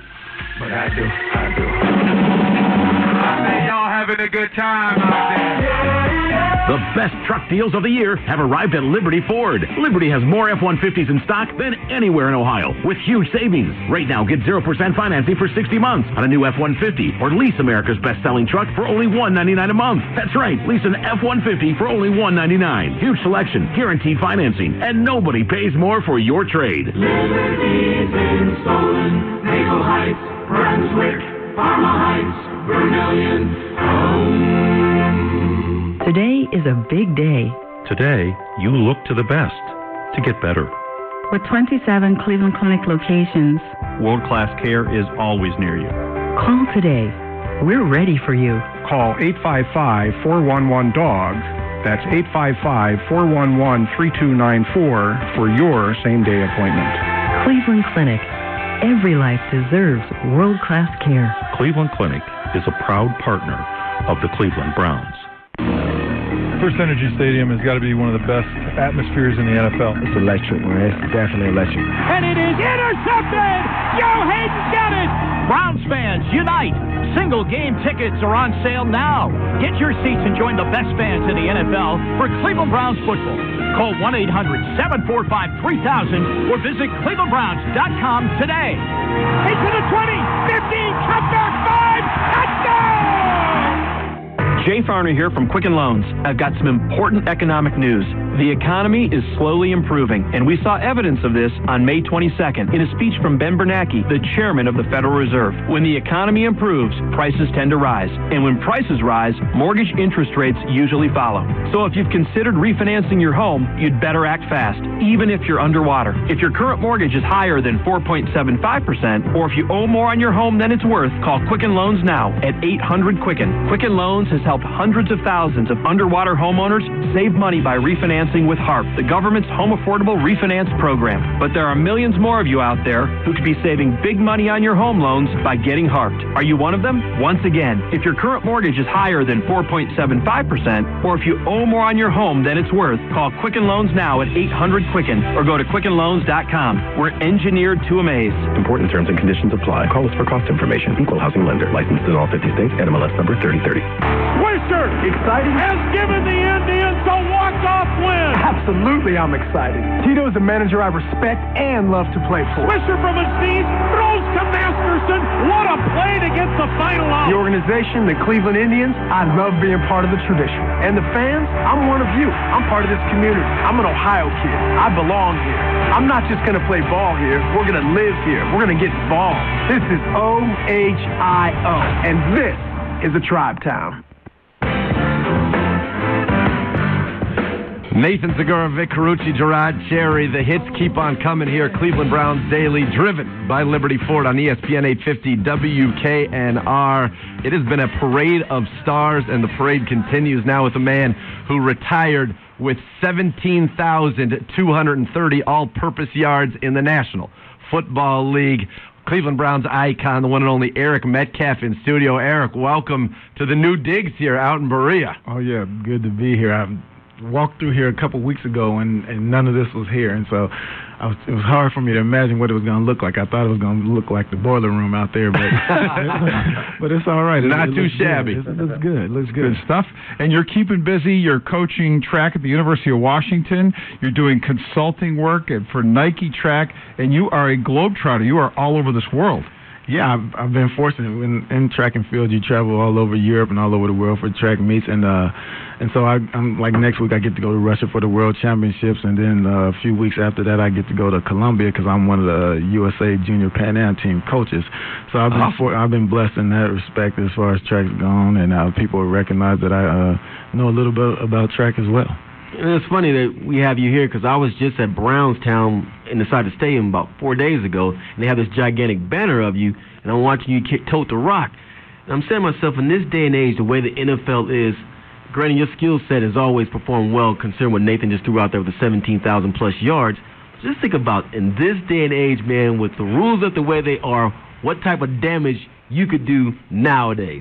[SPEAKER 6] But I do, I do. I say y'all having a good time out there.
[SPEAKER 12] The best truck deals of the year have arrived at Liberty Ford. Liberty has more F one fifties in stock than anywhere in Ohio, with huge savings. Right now, get zero percent financing for sixty months on a new F one fifty, or lease America's best-selling truck for only one hundred ninety-nine dollars a month. That's right, lease an F one fifty for only one hundred ninety-nine dollars. Huge selection, guaranteed financing, and nobody pays more for your trade.
[SPEAKER 6] Liberty's in Solon, Maple Heights, Brunswick, Parma Heights, Vermillion, home.
[SPEAKER 2] Today is a big day.
[SPEAKER 16] Today, you look to the best to get better.
[SPEAKER 20] With twenty-seven Cleveland Clinic locations,
[SPEAKER 16] World-class care is always near you.
[SPEAKER 2] Call today. We're ready for you.
[SPEAKER 21] Call eight five five, four one one, D O G. That's eight five five, four one one, three two nine four for your same-day appointment.
[SPEAKER 2] Cleveland Clinic. Every life deserves world-class care.
[SPEAKER 16] Cleveland Clinic is a proud partner of the Cleveland Browns.
[SPEAKER 18] First Energy Stadium has got to be one of the best atmospheres in the N F L.
[SPEAKER 19] It's electric, man. It's definitely electric.
[SPEAKER 9] And it is intercepted! Joe Hayden got it! Browns fans, unite! Single game tickets are on sale now. Get your seats and join the best fans in the N F L for Cleveland Browns football. Call one eight hundred, seven four five, three thousand or visit cleveland browns dot com today. Into the twenty, fifteen, cut back five, touchdown!
[SPEAKER 5] Jay Farner here from Quicken Loans. I've got some important economic news. The economy is slowly improving, and we saw evidence of this on May twenty-second in a speech from Ben Bernanke, the chairman of the Federal Reserve. When the economy improves, prices tend to rise. And when prices rise, mortgage interest rates usually follow. So if you've considered refinancing your home, you'd better act fast, even if you're underwater. If your current mortgage is higher than four point seven five percent, or if you owe more on your home than it's worth, call Quicken Loans now at eight hundred Quicken. Quicken Loans has helped hundreds of thousands of underwater homeowners save money by refinancing with HARP, the government's home affordable refinance program. But there are millions more of you out there who could be saving big money on your home loans by getting HARPed. Are you one of them? Once again, if your current mortgage is higher than four point seven five percent, or if you owe more on your home than it's worth, call Quicken Loans now at eight hundred Quicken or go to Quicken Loans dot com. We're engineered to amaze.
[SPEAKER 7] Important terms and conditions apply. Call us for cost information. Equal housing lender. Licensed in all fifty states. N M L S number thirty thirty.
[SPEAKER 8] Swisher excited has given the Indians a walk-off win.
[SPEAKER 22] Absolutely, I'm excited. Tito is a manager I respect and love to play for.
[SPEAKER 8] Swisher from his knees throws to Masterson. What a play to get the final out.
[SPEAKER 22] The organization, the Cleveland Indians, I love being part of the tradition. And the fans, I'm one of you. I'm part of this community. I'm an Ohio kid. I belong here. I'm not just going to play ball here. We're going to live here. We're going to get involved. This is O H I O, and this is a Tribe Town.
[SPEAKER 1] Nathan Segura, Vic Carucci, Gerard Cherry. The hits keep on coming here. Cleveland Browns Daily, driven by Liberty Ford on E S P N eight fifty W K N R. It has been a parade of stars, and the parade continues now with a man who retired with seventeen thousand two hundred thirty all-purpose yards in the National Football League. Cleveland Browns icon, the one and only Eric Metcalf in studio. Eric, welcome to the new digs here out in Berea.
[SPEAKER 23] Oh, yeah, good to be here. I walked through here a couple weeks ago, and, and none of this was here, and so I was, it was hard for me to imagine what it was going to look like. I thought it was going to look like the boiler room out there, but but it's all right. It,
[SPEAKER 1] Not
[SPEAKER 23] it
[SPEAKER 1] too shabby.
[SPEAKER 23] It, it looks good. It looks good.
[SPEAKER 3] Good stuff. And you're keeping busy. You're coaching track at the University of Washington. You're doing consulting work at, for Nike Track, and you are a globetrotter. You are all over this world.
[SPEAKER 23] Yeah, I've, I've been fortunate. In, in track and field, you travel all over Europe and all over the world for track meets, and uh, and so I, I'm like next week I get to go to Russia for the World Championships, and then uh, a few weeks after that I get to go to Colombia because I'm one of the U S A Junior Pan Am team coaches. So I've been
[SPEAKER 1] awesome.
[SPEAKER 23] for, I've been blessed in that respect as far as track's gone, and uh, people recognize that I uh, know a little bit about track as well.
[SPEAKER 4] And it's funny that we have you here because I was just at Brownstown inside the stadium about four days ago, and they have this gigantic banner of you, and I'm watching you kick tote the rock. And I'm saying to myself, in this day and age, the way the N F L is, granted your skill set has always performed well, considering what Nathan just threw out there with the seventeen thousand plus yards. Just think about, in this day and age, man, with the rules of the way they are, what type of damage you could do nowadays.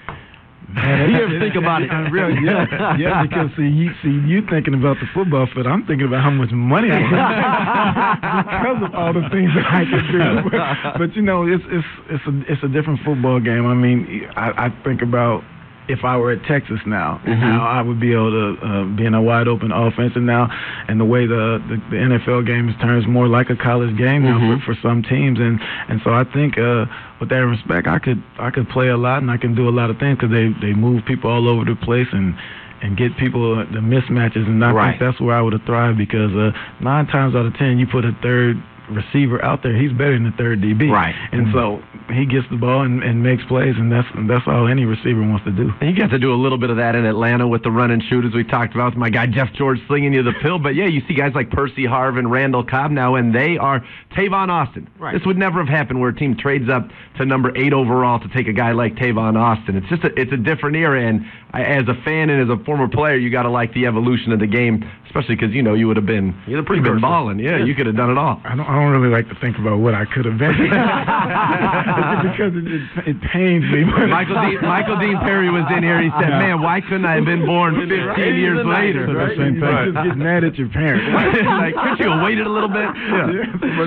[SPEAKER 23] Man,
[SPEAKER 4] you ever think about it?
[SPEAKER 23] Real, yeah, yeah, because see, you see, you thinking about the football field. I'm thinking about how much money I make because of all the things that I can do. But, but you know, it's it's it's a it's a different football game. I mean, I, I think about if I were at Texas now, and
[SPEAKER 4] Mm-hmm.
[SPEAKER 23] how I would be able to uh, be in a wide open offense, and now, and the way the, the the N F L game turns more like a college game now
[SPEAKER 4] Mm-hmm.
[SPEAKER 23] for, for some teams, and and so I think uh, with that respect, I could I could play a lot and I can do a lot of things because they they move people all over the place and. And get people the mismatches, and I
[SPEAKER 4] Right.
[SPEAKER 23] think that's where I would have thrived because uh, nine times out of ten, you put a third receiver out there, he's better than the third D B.
[SPEAKER 4] Right.
[SPEAKER 23] And so he gets the ball and, and makes plays, and that's and that's all any receiver wants to do.
[SPEAKER 1] And you got to do a little bit of that in Atlanta with the run and shoot, as we talked about with my guy Jeff George slinging you the pill. But yeah, you see guys like Percy Harvin, Randall Cobb now, and they are Tavon Austin.
[SPEAKER 4] Right.
[SPEAKER 1] This would never have happened where a team trades up to number eight overall to take a guy like Tavon Austin. It's just a, it's a different era, and I, as a fan and as a former player, you got to like the evolution of the game, especially because you know you would have been
[SPEAKER 4] You're the
[SPEAKER 1] you've been
[SPEAKER 4] precursor.
[SPEAKER 1] balling. Yeah,
[SPEAKER 4] Yeah.
[SPEAKER 1] you could have done it all.
[SPEAKER 23] I don't I don't really like to think about what I could have been because it, it, it pains me.
[SPEAKER 1] Michael Dean, Michael Dean Perry was in here. He said, "Man, why couldn't I have been born fifteen years later?"
[SPEAKER 23] Right? You just get mad at your parents.
[SPEAKER 1] Like, couldn't you have waited a little bit?
[SPEAKER 23] Yeah.
[SPEAKER 3] So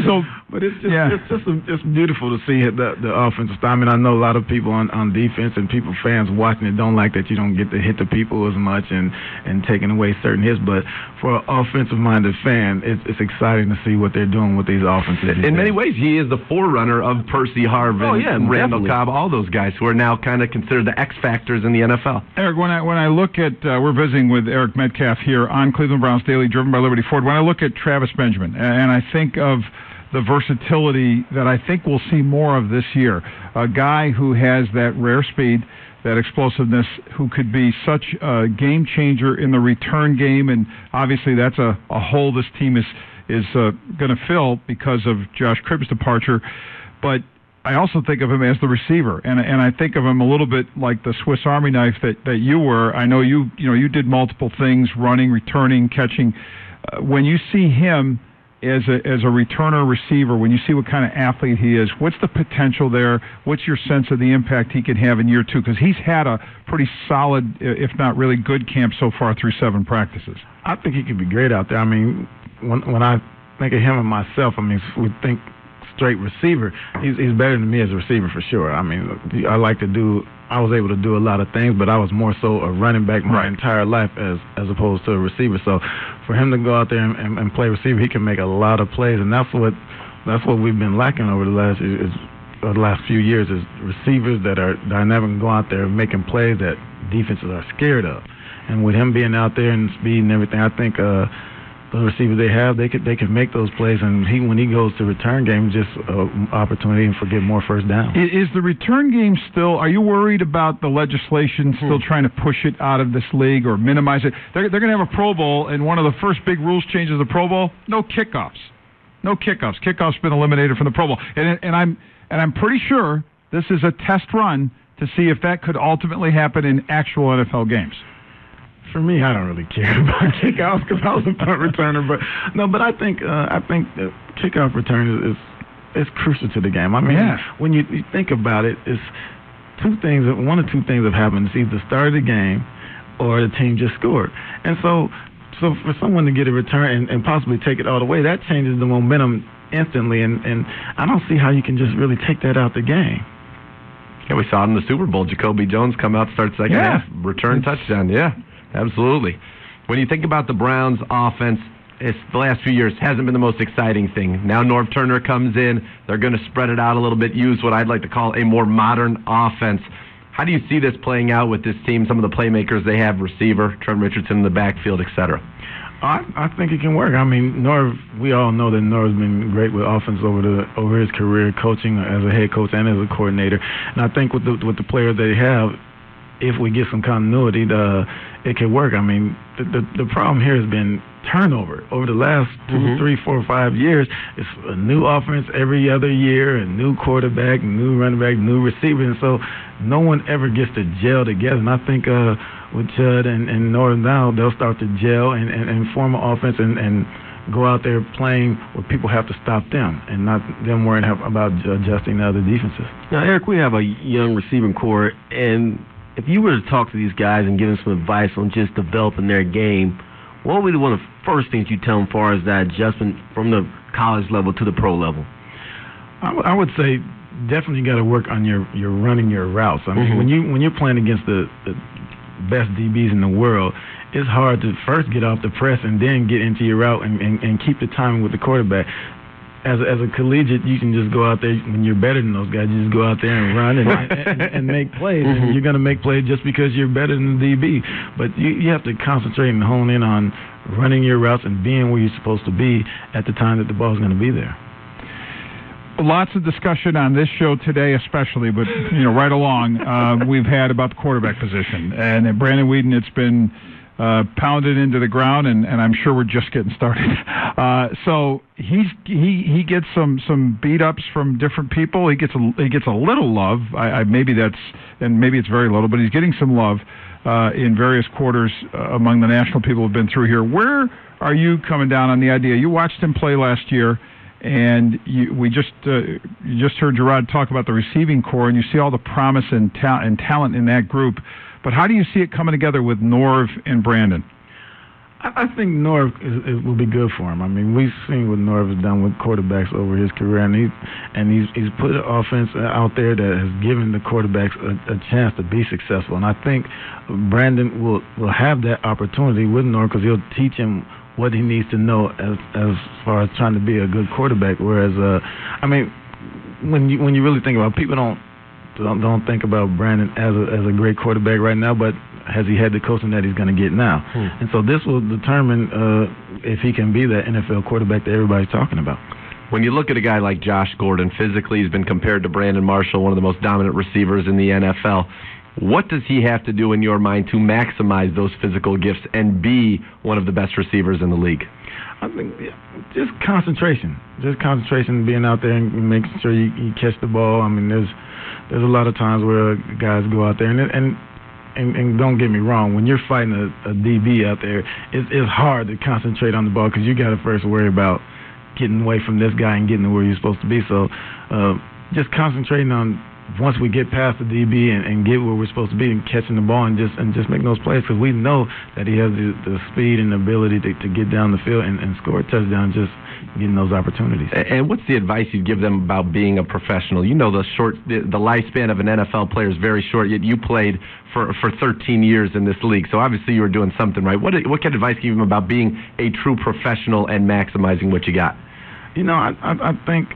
[SPEAKER 23] But it's just
[SPEAKER 3] Yeah.
[SPEAKER 23] it's just a, it's beautiful to see the the offensive style. I mean, I know a lot of people on, on defense and people fans watching it don't like that you don't get to hit the people as much and, and taking away certain hits. But for an offensive minded fan, it's it's exciting to see what they're doing with these offenses.
[SPEAKER 1] In many ways, he is the forerunner of Percy Harvin,
[SPEAKER 4] Oh, yeah,
[SPEAKER 1] Randall
[SPEAKER 4] definitely.
[SPEAKER 1] Cobb, all those guys who are now kind of considered the X factors in the N F L.
[SPEAKER 3] Eric, when I when I look at uh, we're visiting with Eric Metcalf here on Cleveland Browns Daily, driven by Liberty Ford. When I look at Travis Benjamin, and I think of the versatility that I think we'll see more of this year, a guy who has that rare speed, that explosiveness, who could be such a game changer in the return game, and obviously that's a, a hole this team is is uh, going to fill because of Josh Cribbs' departure, but I also think of him as the receiver, and and I think of him a little bit like the Swiss Army knife that, that you were. I know you you know you did multiple things: running, returning, catching. Uh, when you see him as a as a returner receiver, when you see what kind of athlete he is, what's the potential there? What's your sense of the impact he can have in year two? Because he's had a pretty solid, if not really good, camp so far through seven practices.
[SPEAKER 23] I think he could be great out there. I mean, when when I think of him and myself, I mean, if we think straight receiver, he's he's better than me as a receiver for sure. I mean, I like to do. I was able to do a lot of things, but I was more so a running back my
[SPEAKER 3] Right.
[SPEAKER 23] entire life as as opposed to a receiver. So, for him to go out there and, and, and play receiver, he can make a lot of plays, and that's what that's what we've been lacking over the last is, uh, the last few years is receivers that are dynamic and go out there making plays that defenses are scared of. And with him being out there and speed and everything, I think. Uh, The receivers they have, they could they could make those plays, and he when he goes to return game, just an opportunity and for get more first down.
[SPEAKER 3] I- Is the return game still? Are you worried about the legislation still trying to push it out of this league or minimize it? They're they're going to have a Pro Bowl, and one of the first big rules changes of the Pro Bowl: no kickoffs, no kickoffs. Kickoffs been eliminated from the Pro Bowl, and and I'm and I'm pretty sure this is a test run to see if that could ultimately happen in actual N F L games.
[SPEAKER 23] For me, I don't really care about kickoffs because I was a punt returner. But no, but I think uh, I think the kickoff return is, is is crucial to the game. I mean,
[SPEAKER 3] Yeah.
[SPEAKER 23] when you, you think about it, it's two things. One or two things have happened. It's either the start of the game or the team just scored. And so, so for someone to get a return and, and possibly take it all the way, that changes the momentum instantly. And, and I don't see how you can just really take that out the game.
[SPEAKER 1] Yeah, we saw it in the Super Bowl. Jacoby Jones come out, start second
[SPEAKER 23] Yeah.
[SPEAKER 1] half, return touchdown. Yeah, absolutely. When you think about the Browns' offense, it's the last few years hasn't been the most exciting thing. Now Norv Turner comes in. They're going to spread it out a little bit, use what I'd like to call a more modern offense. How do you see this playing out with this team, some of the playmakers they have, receiver, Trent Richardson in the backfield, et cetera?
[SPEAKER 23] I, I think it can work. I mean, Norv, we all know that Norv's been great with offense over the over his career, coaching as a head coach and as a coordinator. And I think with the with the players they have, if we get some continuity, the, it can work. I mean, the, the the problem here has been turnover over the last two,
[SPEAKER 1] Mm-hmm.
[SPEAKER 23] three, four, five years. It's a new offense every other year, a new quarterback, new running back, new receiver, and so no one ever gets to gel together. And I think uh, with Judd and, and Norv now, they'll start to gel and, and, and form an offense and, and go out there playing where people have to stop them and not them worrying about adjusting the other defenses.
[SPEAKER 4] Now, Eric, we have a young receiving core, and if you were to talk to these guys and give them some advice on just developing their game, what would be one of the first things you tell them as far as that adjustment from the college level to the pro level?
[SPEAKER 23] I, w- I would say definitely got to work on your, your running your routes. I mean,
[SPEAKER 4] Mhm.
[SPEAKER 23] when you when you're playing against the, the best D Bs in the world, it's hard to first get off the press and then get into your route and, and, and keep the timing with the quarterback. As a, as a collegiate, you can just go out there when you're better than those guys. You just go out there and run and, and, and make plays.
[SPEAKER 4] Mhm.
[SPEAKER 23] And you're going to make plays just because you're better than the D B. But you, you have to concentrate and hone in on running your routes and being where you're supposed to be at the time that the ball's going to be there.
[SPEAKER 3] Lots of discussion on this show today, especially, but you know, right along uh, we've had about the quarterback position. And at Brandon Weeden, it's been uh, pounded into the ground, and, and I'm sure we're just getting started. Uh, so he's he he gets some some beat ups from different people. He gets a he gets a little love. I, I maybe that's and maybe it's very little, but he's getting some love uh, in various quarters uh, among the national people who've been through here. Where are you coming down on the idea? You watched him play last year. And you, we just uh, you just heard Gerard talk about the receiving core, and you see all the promise and, ta- and talent in that group. But how do you see it coming together with Norv and Brandon?
[SPEAKER 23] I, I think Norv is, it will be good for him. I mean, we've seen what Norv has done with quarterbacks over his career, and he's and he's he's put an offense out there that has given the quarterbacks a, a chance to be successful. And I think Brandon will will have that opportunity with Norv because he'll teach him what he needs to know as as far as trying to be a good quarterback. Whereas, uh, I mean, when you when you really think about it, people don't don't, don't think about Brandon as a as a great quarterback right now, but has he had the coaching that he's going to get now? Hmm. And so this will determine uh, if he can be that N F L quarterback that everybody's talking about.
[SPEAKER 1] When you look at a guy like Josh Gordon, physically he's been compared to Brandon Marshall, one of the most dominant receivers in the N F L. What does he have to do in your mind to maximize those physical gifts and be one of the best receivers in the league?
[SPEAKER 23] I think just concentration, just concentration, being out there and making sure you, you catch the ball. I mean, there's there's a lot of times where guys go out there and and And, and don't get me wrong, when you're fighting a, a D B out there, it's, it's hard to concentrate on the ball because you got to first worry about getting away from this guy and getting to where you're supposed to be. So uh, just concentrating on once we get past the D B and, and get where we're supposed to be and catching the ball and just and just making those plays because we know that he has the, the speed and the ability to, to get down the field and, and score a touchdown just getting those opportunities.
[SPEAKER 1] And what's the advice you'd give them about being a professional? You know the short, the, the lifespan of an N F L player is very short, yet you played for for thirteen years in this league, so obviously you were doing something right. What what kind of advice can you give them about being a true professional and maximizing what you got?
[SPEAKER 23] You know, I I, I think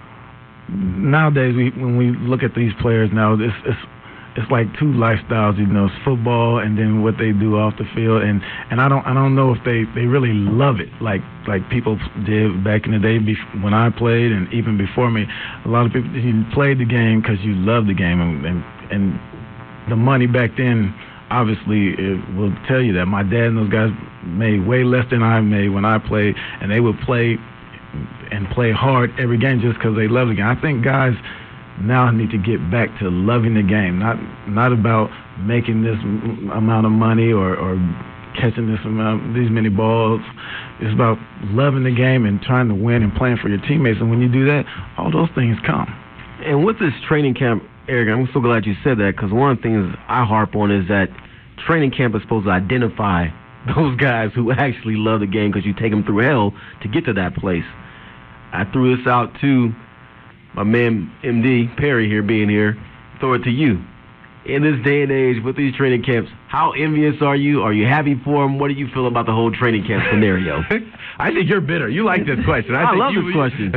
[SPEAKER 23] nowadays we when we look at these players now, it's it's it's like two lifestyles. You know, it's football and then what they do off the field, and and I don't I don't know if they, they really love it like like people did back in the day bef- when I played and even before me. A lot of people, you played the game because you loved the game, and and, and the money back then, obviously, it will tell you that. My dad and those guys made way less than I made when I played, and they would play and play hard every game just because they love the game. I think guys now need to get back to loving the game, not not about making this amount of money or, or catching this amount, these many balls. It's about loving the game and trying to win and playing for your teammates. And when you do that, all those things come.
[SPEAKER 4] And with this training camp, Eric, I'm so glad you said that because one of the things I harp on is that training camp is supposed to identify those guys who actually love the game because you take them through hell to get to that place. I threw this out to my man M D Perry here being here. Throw it to you. In this day and age with these training camps, how envious are you? Are you happy for them? What do you feel about the whole training camp scenario?
[SPEAKER 1] I think you're bitter. You like this question. I,
[SPEAKER 23] I
[SPEAKER 1] think
[SPEAKER 23] love
[SPEAKER 1] you,
[SPEAKER 23] this question.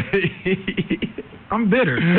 [SPEAKER 23] I'm bitter. I,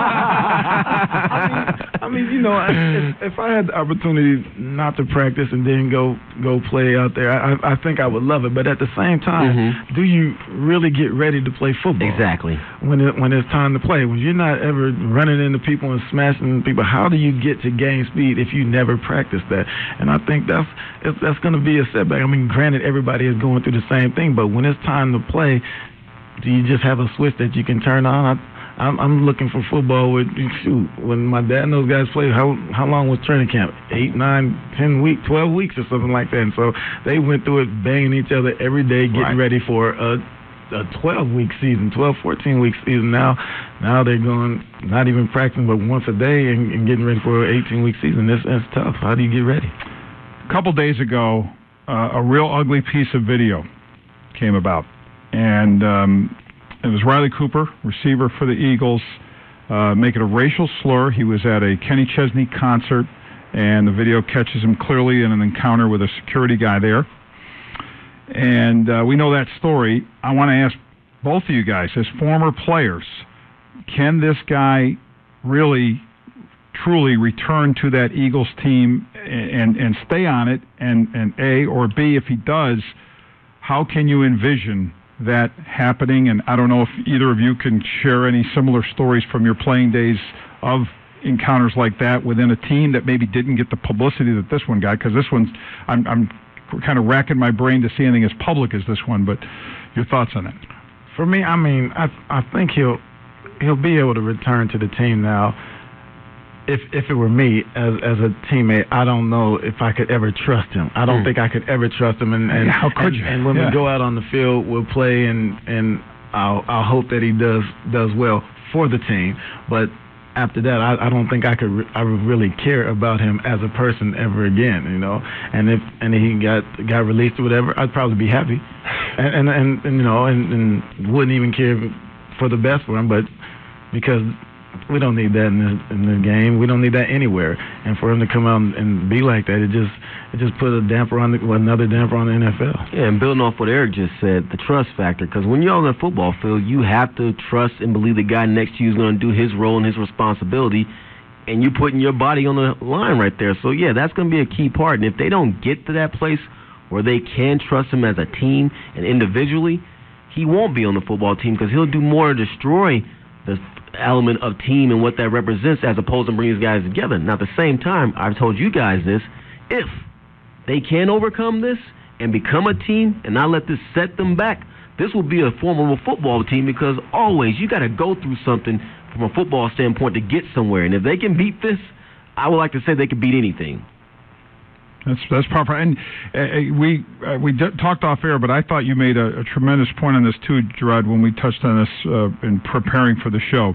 [SPEAKER 23] mean, I mean, you know, if, if I had the opportunity not to practice and then go go play out there, I, I think I would love it. But at the same time, mm-hmm. do you really get ready to play football?
[SPEAKER 4] Exactly.
[SPEAKER 23] When it, when it's time to play, when you're not ever running into people and smashing people, how do you get to game speed if you never practice that? And I think that's that's going to be a setback. I mean, granted, everybody is going through the same thing, but when it's time to play, do you just have a switch that you can turn on? I, I'm, I'm looking for football with, shoot, when my dad and those guys played, how how long was training camp? Eight, nine, ten weeks, twelve weeks or something like that. And so they went through it banging each other every day, getting right. ready for a, a twelve-week season, twelve, fourteen-week season. Now now they're going, not even practicing but once a day and, and getting ready for an eighteen-week season. That's, that's tough. How do you get ready?
[SPEAKER 3] A couple days ago, uh, a real ugly piece of video came about. And um, it was Riley Cooper, receiver for the Eagles, uh, making a racial slur. He was at a Kenny Chesney concert, and the video catches him clearly in an encounter with a security guy there. And uh, we know that story. I want to ask both of you guys, as former players, can this guy really, truly return to that Eagles team and, and stay on it? And, and A, or B, if he does, how can you envision that happening? And I don't know if either of you can share any similar stories from your playing days of encounters like that within a team that maybe didn't get the publicity that this one got, because this one's, I'm, I'm kind of racking my brain to see anything as public as this one, but your thoughts on it?
[SPEAKER 23] For me, I mean, I I think he'll he'll be able to return to the team now. If if it were me as as a teammate, I don't know if I could ever trust him. I don't mm. think I could ever trust him. And, and
[SPEAKER 3] yeah, how could
[SPEAKER 23] and,
[SPEAKER 3] you?
[SPEAKER 23] And when
[SPEAKER 3] yeah.
[SPEAKER 23] we go out on the field, we'll play, and and I'll I'll hope that he does does well for the team. But after that, I, I don't think I could re- I would really care about him as a person ever again, you know. And if and he got got released or whatever, I'd probably be happy, and and, and, and you know, and, and wouldn't even care for the best for him. But because we don't need that in the, in the game, we don't need that anywhere. And for him to come out and be like that, it just it just put a damper on the, well, another damper on the N F L.
[SPEAKER 4] Yeah, and building off what Eric just said, the trust factor. Because when you're on the football field, you have to trust and believe the guy next to you is going to do his role and his responsibility, and you're putting your body on the line right there. So, yeah, that's going to be a key part. And if they don't get to that place where they can trust him as a team and individually, he won't be on the football team because he'll do more to destroy the element of team and what that represents as opposed to bringing these guys together. Now, at the same time, I've told you guys this, if they can overcome this and become a team and not let this set them back, this will be a formidable football team because always you got to go through something from a football standpoint to get somewhere. And if they can beat this, I would like to say they can beat anything.
[SPEAKER 3] That's that's proper. And uh, we uh, we d- talked off air, but I thought you made a, a tremendous point on this too, Gerard, when we touched on this uh, in preparing for the show.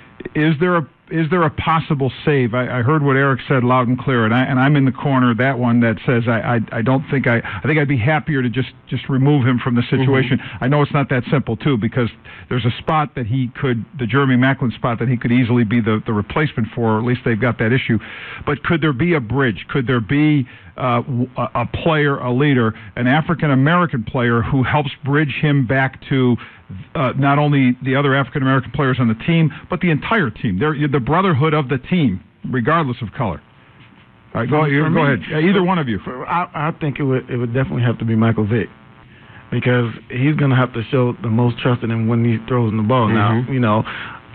[SPEAKER 3] Is there a is there a possible save? I, I heard what Eric said loud and clear, and I and I'm in the corner, that one that says I, I I don't think I I think I'd be happier to just just remove him from the situation. Mm-hmm. I know it's not that simple too, because there's a spot that he could, the Jeremy Maclin spot that he could easily be the the replacement for, or at least they've got that issue. But could there be a bridge? Could there be uh, a, a player, a leader, an African American player who helps bridge him back to Uh, not only the other African-American players on the team, but the entire team? They're the brotherhood of the team, regardless of color. All right, go, go
[SPEAKER 23] me,
[SPEAKER 3] ahead. Either
[SPEAKER 23] for,
[SPEAKER 3] one of you.
[SPEAKER 23] For, I, I think it would it would definitely have to be Michael Vick, because he's going to have to show the most trust in him when he throws in the ball.
[SPEAKER 4] Mm-hmm.
[SPEAKER 23] Now, you know,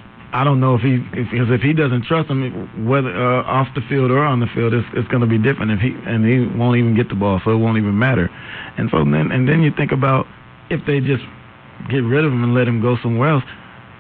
[SPEAKER 23] I don't know if he if, because if he doesn't trust him, whether uh, off the field or on the field, it's, it's going to be different. If he and he won't even get the ball, so it won't even matter. And so then and then you think about if they just get rid of him and let him go somewhere else.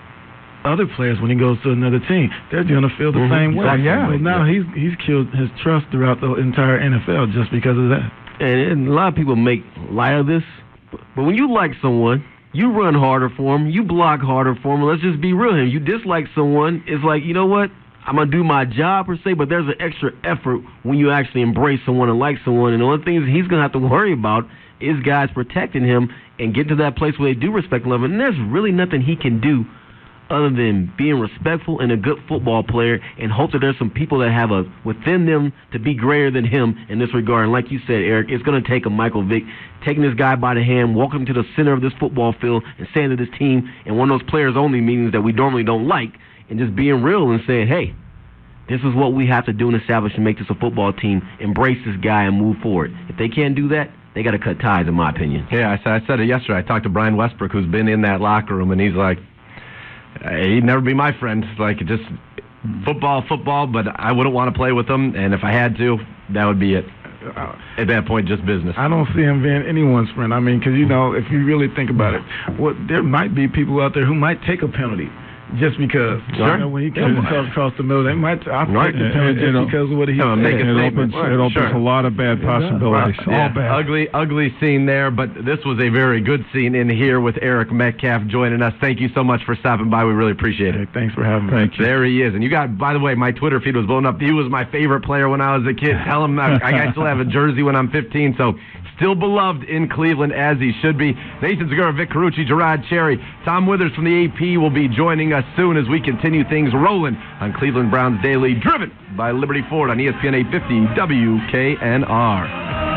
[SPEAKER 23] Other players, when he goes to another team, they're going to feel the mm-hmm. same way.
[SPEAKER 3] Exactly. Yeah.
[SPEAKER 23] So now he's he's killed his trust throughout the entire N F L just because of that.
[SPEAKER 4] And, and a lot of people make light of this, but when you like someone, you run harder for them, you block harder for them. Let's just be real here. You dislike someone, it's like, you know what? I'm going to do my job per se, but there's an extra effort when you actually embrace someone and like someone. And the only thing is he's going to have to worry about is guys protecting him and get to that place where they do respect and love him. And there's really nothing he can do other than being respectful and a good football player and hope that there's some people that have a within them to be greater than him in this regard. And like you said, Eric, it's going to take a Michael Vick taking this guy by the hand, walking him to the center of this football field and saying to this team in one of those players-only meetings that we normally don't like, and just being real and saying, hey, this is what we have to do and establish and make this a football team. Embrace this guy and move forward. If they can't do that, they got to cut ties, in my opinion.
[SPEAKER 1] Yeah, I said, I said it yesterday. I talked to Brian Westbrook, who's been in that locker room, and he's like, he'd never be my friend. Like, just football, football, but I wouldn't want to play with him, and if I had to, that would be it. At that point, just business.
[SPEAKER 23] I don't see him being anyone's friend. I mean, because, you know, if you really think about it, what there might be people out there who might take a penalty just because.
[SPEAKER 1] Sure.
[SPEAKER 23] You know, when he comes yeah. across the middle, they might I'll
[SPEAKER 1] right.
[SPEAKER 23] take the penalty
[SPEAKER 3] it,
[SPEAKER 23] just because of what he
[SPEAKER 3] yeah,
[SPEAKER 23] said.
[SPEAKER 3] It, it opens,
[SPEAKER 1] right.
[SPEAKER 3] it opens
[SPEAKER 1] sure.
[SPEAKER 3] a lot of bad possibilities.
[SPEAKER 1] Right. Yeah.
[SPEAKER 3] All bad.
[SPEAKER 1] Ugly, ugly scene there, but this was a very good scene in here with Eric Metcalf joining us. Thank you so much for stopping by. We really appreciate it.
[SPEAKER 23] Hey, thanks for having me.
[SPEAKER 3] Thank you.
[SPEAKER 1] There he is. And you got, by the way, my Twitter feed was blown up. He was my favorite player when I was a kid. Tell him I, I still have a jersey when I'm fifteen, so still beloved in Cleveland, as he should be. Nathan Zegura, Vic Carucci, Gerard Cherry, Tom Withers from the A P will be joining us soon as we continue things rolling on Cleveland Browns Daily, driven by Liberty Ford on E S P N eight fifty W K N R.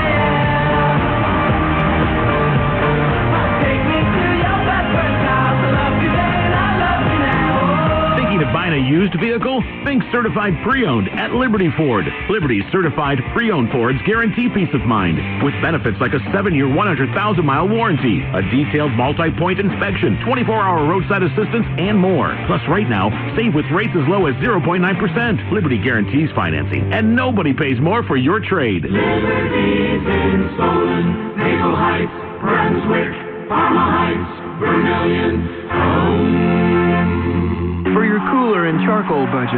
[SPEAKER 12] Of buying a used vehicle? Think certified pre-owned at Liberty Ford. Liberty's certified pre-owned Fords guarantee peace of mind with benefits like a seven-year, one hundred thousand mile warranty, a detailed multi-point inspection, twenty-four hour roadside assistance, and more. Plus, right now, save with rates as low as zero point nine percent. Liberty guarantees financing, and nobody pays more for your trade.
[SPEAKER 6] Liberty's in Solon, Maple Heights, Brunswick, Parma Heights, Vermilion, home.
[SPEAKER 10] For your cooler cooler and charcoal budget.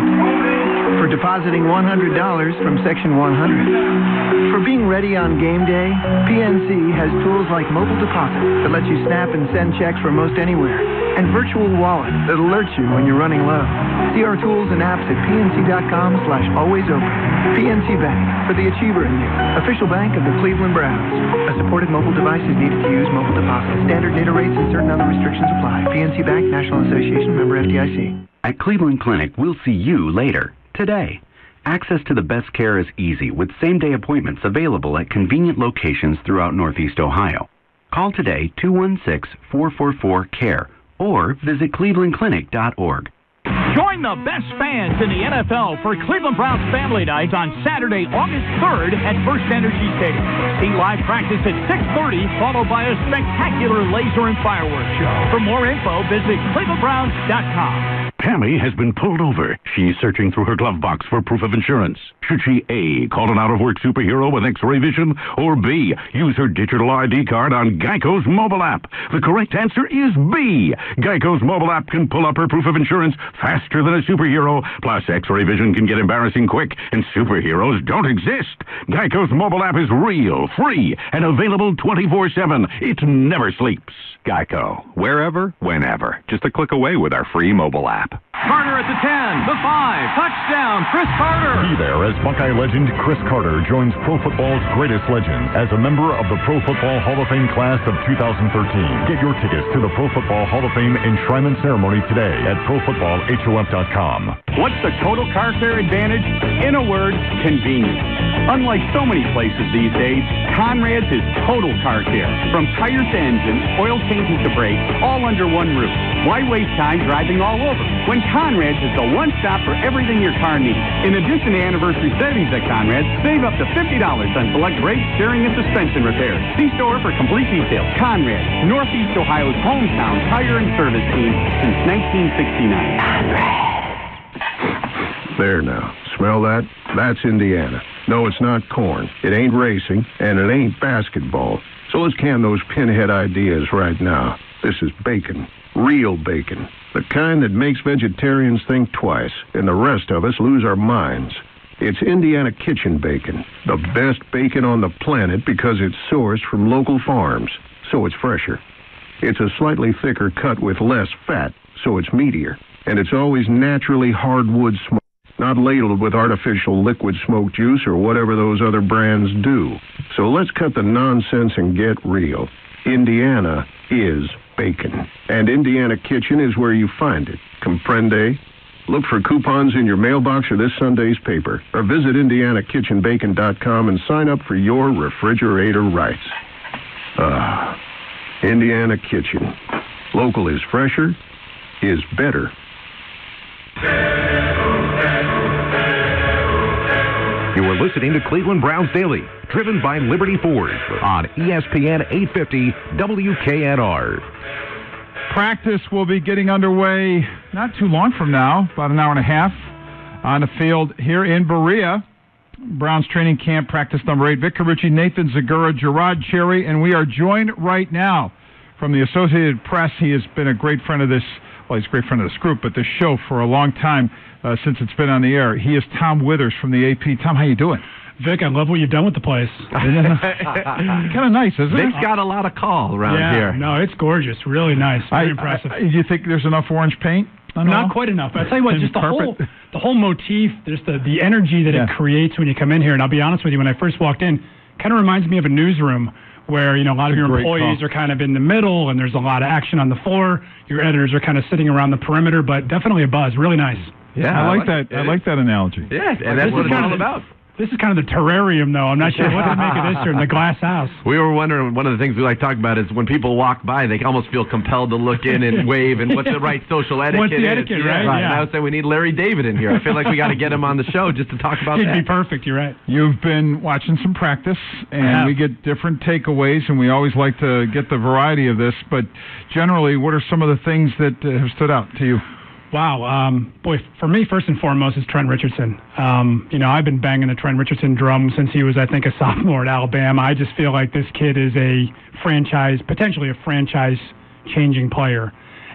[SPEAKER 10] For depositing one hundred dollars from Section one hundred. For being ready on game day, P N C has tools like mobile deposit that lets you snap and send checks from most anywhere, and virtual wallet that alerts you when you're running low. See our tools and apps at pnc.com slash always open. P N C Bank, for the achiever in you. Official bank of the Cleveland Browns. A supported mobile device is needed to use mobile deposit. Standard data rates and certain other restrictions apply. P N C Bank, National Association, member F D I C.
[SPEAKER 11] At Cleveland Clinic, we'll see you later, today. Access to the best care is easy with same-day appointments available at convenient locations throughout Northeast Ohio. Call today two one six, four four four, C A R E or visit cleveland clinic dot org.
[SPEAKER 9] Join the best fans in the N F L for Cleveland Browns Family Night on Saturday, August third at First Energy Stadium. See live practice at six thirty, followed by a spectacular laser and fireworks show. For more info, visit cleveland browns dot com.
[SPEAKER 12] Tammy has been pulled over. She's searching through her glove box for proof of insurance. Should she A, call an out-of-work superhero with X-ray vision, or B, use her digital I D card on Geico's mobile app? The correct answer is B. Geico's mobile app can pull up her proof of insurance faster than a superhero. Plus, X-ray vision can get embarrassing quick, and superheroes don't exist. Geico's mobile app is real, free, and available twenty-four seven. It never sleeps.
[SPEAKER 13] Geico. Wherever, whenever. Just a click away with our free mobile app.
[SPEAKER 24] Carter at the ten, the five, touchdown, Chris Carter.
[SPEAKER 25] Be there as Buckeye legend Chris Carter joins Pro Football's greatest legends as a member of the Pro Football Hall of Fame class of two thousand thirteen. Get your tickets to the Pro Football Hall of Fame enshrinement ceremony today at pro football hof dot com.
[SPEAKER 26] What's the total car care advantage? In a word, convenience. Unlike so many places these days, Conrad's is total car care. From tires to engines, oil changes to brakes, all under one roof. Why waste time driving all over when Conrad's is the one stop for everything your car needs? In addition to anniversary savings at Conrad's, save up to fifty dollars on select brakes, steering, and suspension repairs. See store for complete details. Conrad's, Northeast Ohio's hometown tire and service team since nineteen sixty-nine. Conrad's.
[SPEAKER 27] There now. Smell that? That's Indiana. No, it's not corn. It ain't racing, and it ain't basketball. So let's can those pinhead ideas right now. This is bacon. Real bacon. The kind that makes vegetarians think twice, and the rest of us lose our minds. It's Indiana Kitchen bacon. The best bacon on the planet because it's sourced from local farms, so it's fresher. It's a slightly thicker cut with less fat, so it's meatier. And it's always naturally hardwood smoked, not ladled with artificial liquid smoke juice or whatever those other brands do. So let's cut the nonsense and get real. Indiana is bacon. And Indiana Kitchen is where you find it. Comprende? Look for coupons in your mailbox or this Sunday's paper. Or visit indiana kitchen bacon dot com and sign up for your refrigerator rights. Ah, Indiana Kitchen. Local is fresher, is better.
[SPEAKER 28] You are listening to Cleveland Browns Daily, driven by Liberty Ford on E S P N eight fifty W K N R.
[SPEAKER 3] Practice will be getting underway not too long from now, about an hour and a half, on the field here in Berea. Browns training camp, practice number eight. Vic Carucci, Nathan Zagura, Gerard Cherry, and we are joined right now from the Associated Press. He has been a great friend of this, well, he's a great friend of this group, but this show for a long time, uh, since it's been on the air. He is Tom Withers from the A P. Tom, how you doing?
[SPEAKER 29] Vic, I love what you've done with the place.
[SPEAKER 3] Kind of nice, isn't
[SPEAKER 1] Vic's
[SPEAKER 3] it?
[SPEAKER 1] Vic's got a lot of call around
[SPEAKER 29] yeah,
[SPEAKER 1] here.
[SPEAKER 29] No, it's gorgeous. Really nice. Very
[SPEAKER 3] I,
[SPEAKER 29] impressive.
[SPEAKER 3] I, do you think there's enough orange paint?
[SPEAKER 29] Not quite enough. But I'll tell you what, just the
[SPEAKER 3] carpet.
[SPEAKER 29] whole the whole motif, just the, the energy that
[SPEAKER 3] yeah.
[SPEAKER 29] it creates when you come in here. And I'll be honest with you, when I first walked in, kind of reminds me of a newsroom where, you know, a lot of your employees
[SPEAKER 3] call.
[SPEAKER 29] are kind of in the middle and there's a lot of action on the floor. Your editors are kind of sitting around the perimeter, but definitely a buzz. Really nice.
[SPEAKER 3] Yeah, I like that. I like that analogy.
[SPEAKER 1] Yeah, and that's what it's all about.
[SPEAKER 29] This is kind of the terrarium, though. I'm not sure what to make of this here in the glass house.
[SPEAKER 1] We were wondering, one of the things we like to talk about is when people walk by, they almost feel compelled to look in and wave, and what's the right social etiquette
[SPEAKER 29] What's the
[SPEAKER 1] is.
[SPEAKER 29] etiquette,
[SPEAKER 1] yeah,
[SPEAKER 29] right?
[SPEAKER 1] right.
[SPEAKER 29] Yeah.
[SPEAKER 1] And I would say we need Larry David in here. I feel like we got to get him on the show just to talk about
[SPEAKER 29] He'd
[SPEAKER 1] that.
[SPEAKER 29] He'd be perfect, you're right.
[SPEAKER 3] You've been watching some practice, and we get different takeaways, and we always like to get the variety of this, but generally, what are some of the things that uh, have stood out to you?
[SPEAKER 29] Wow. Um, boy, for me, first and foremost, is Trent Richardson. Um, you know, I've been banging the Trent Richardson drum since he was, I think, a sophomore at Alabama. I just feel like this kid is a franchise, potentially a franchise-changing player.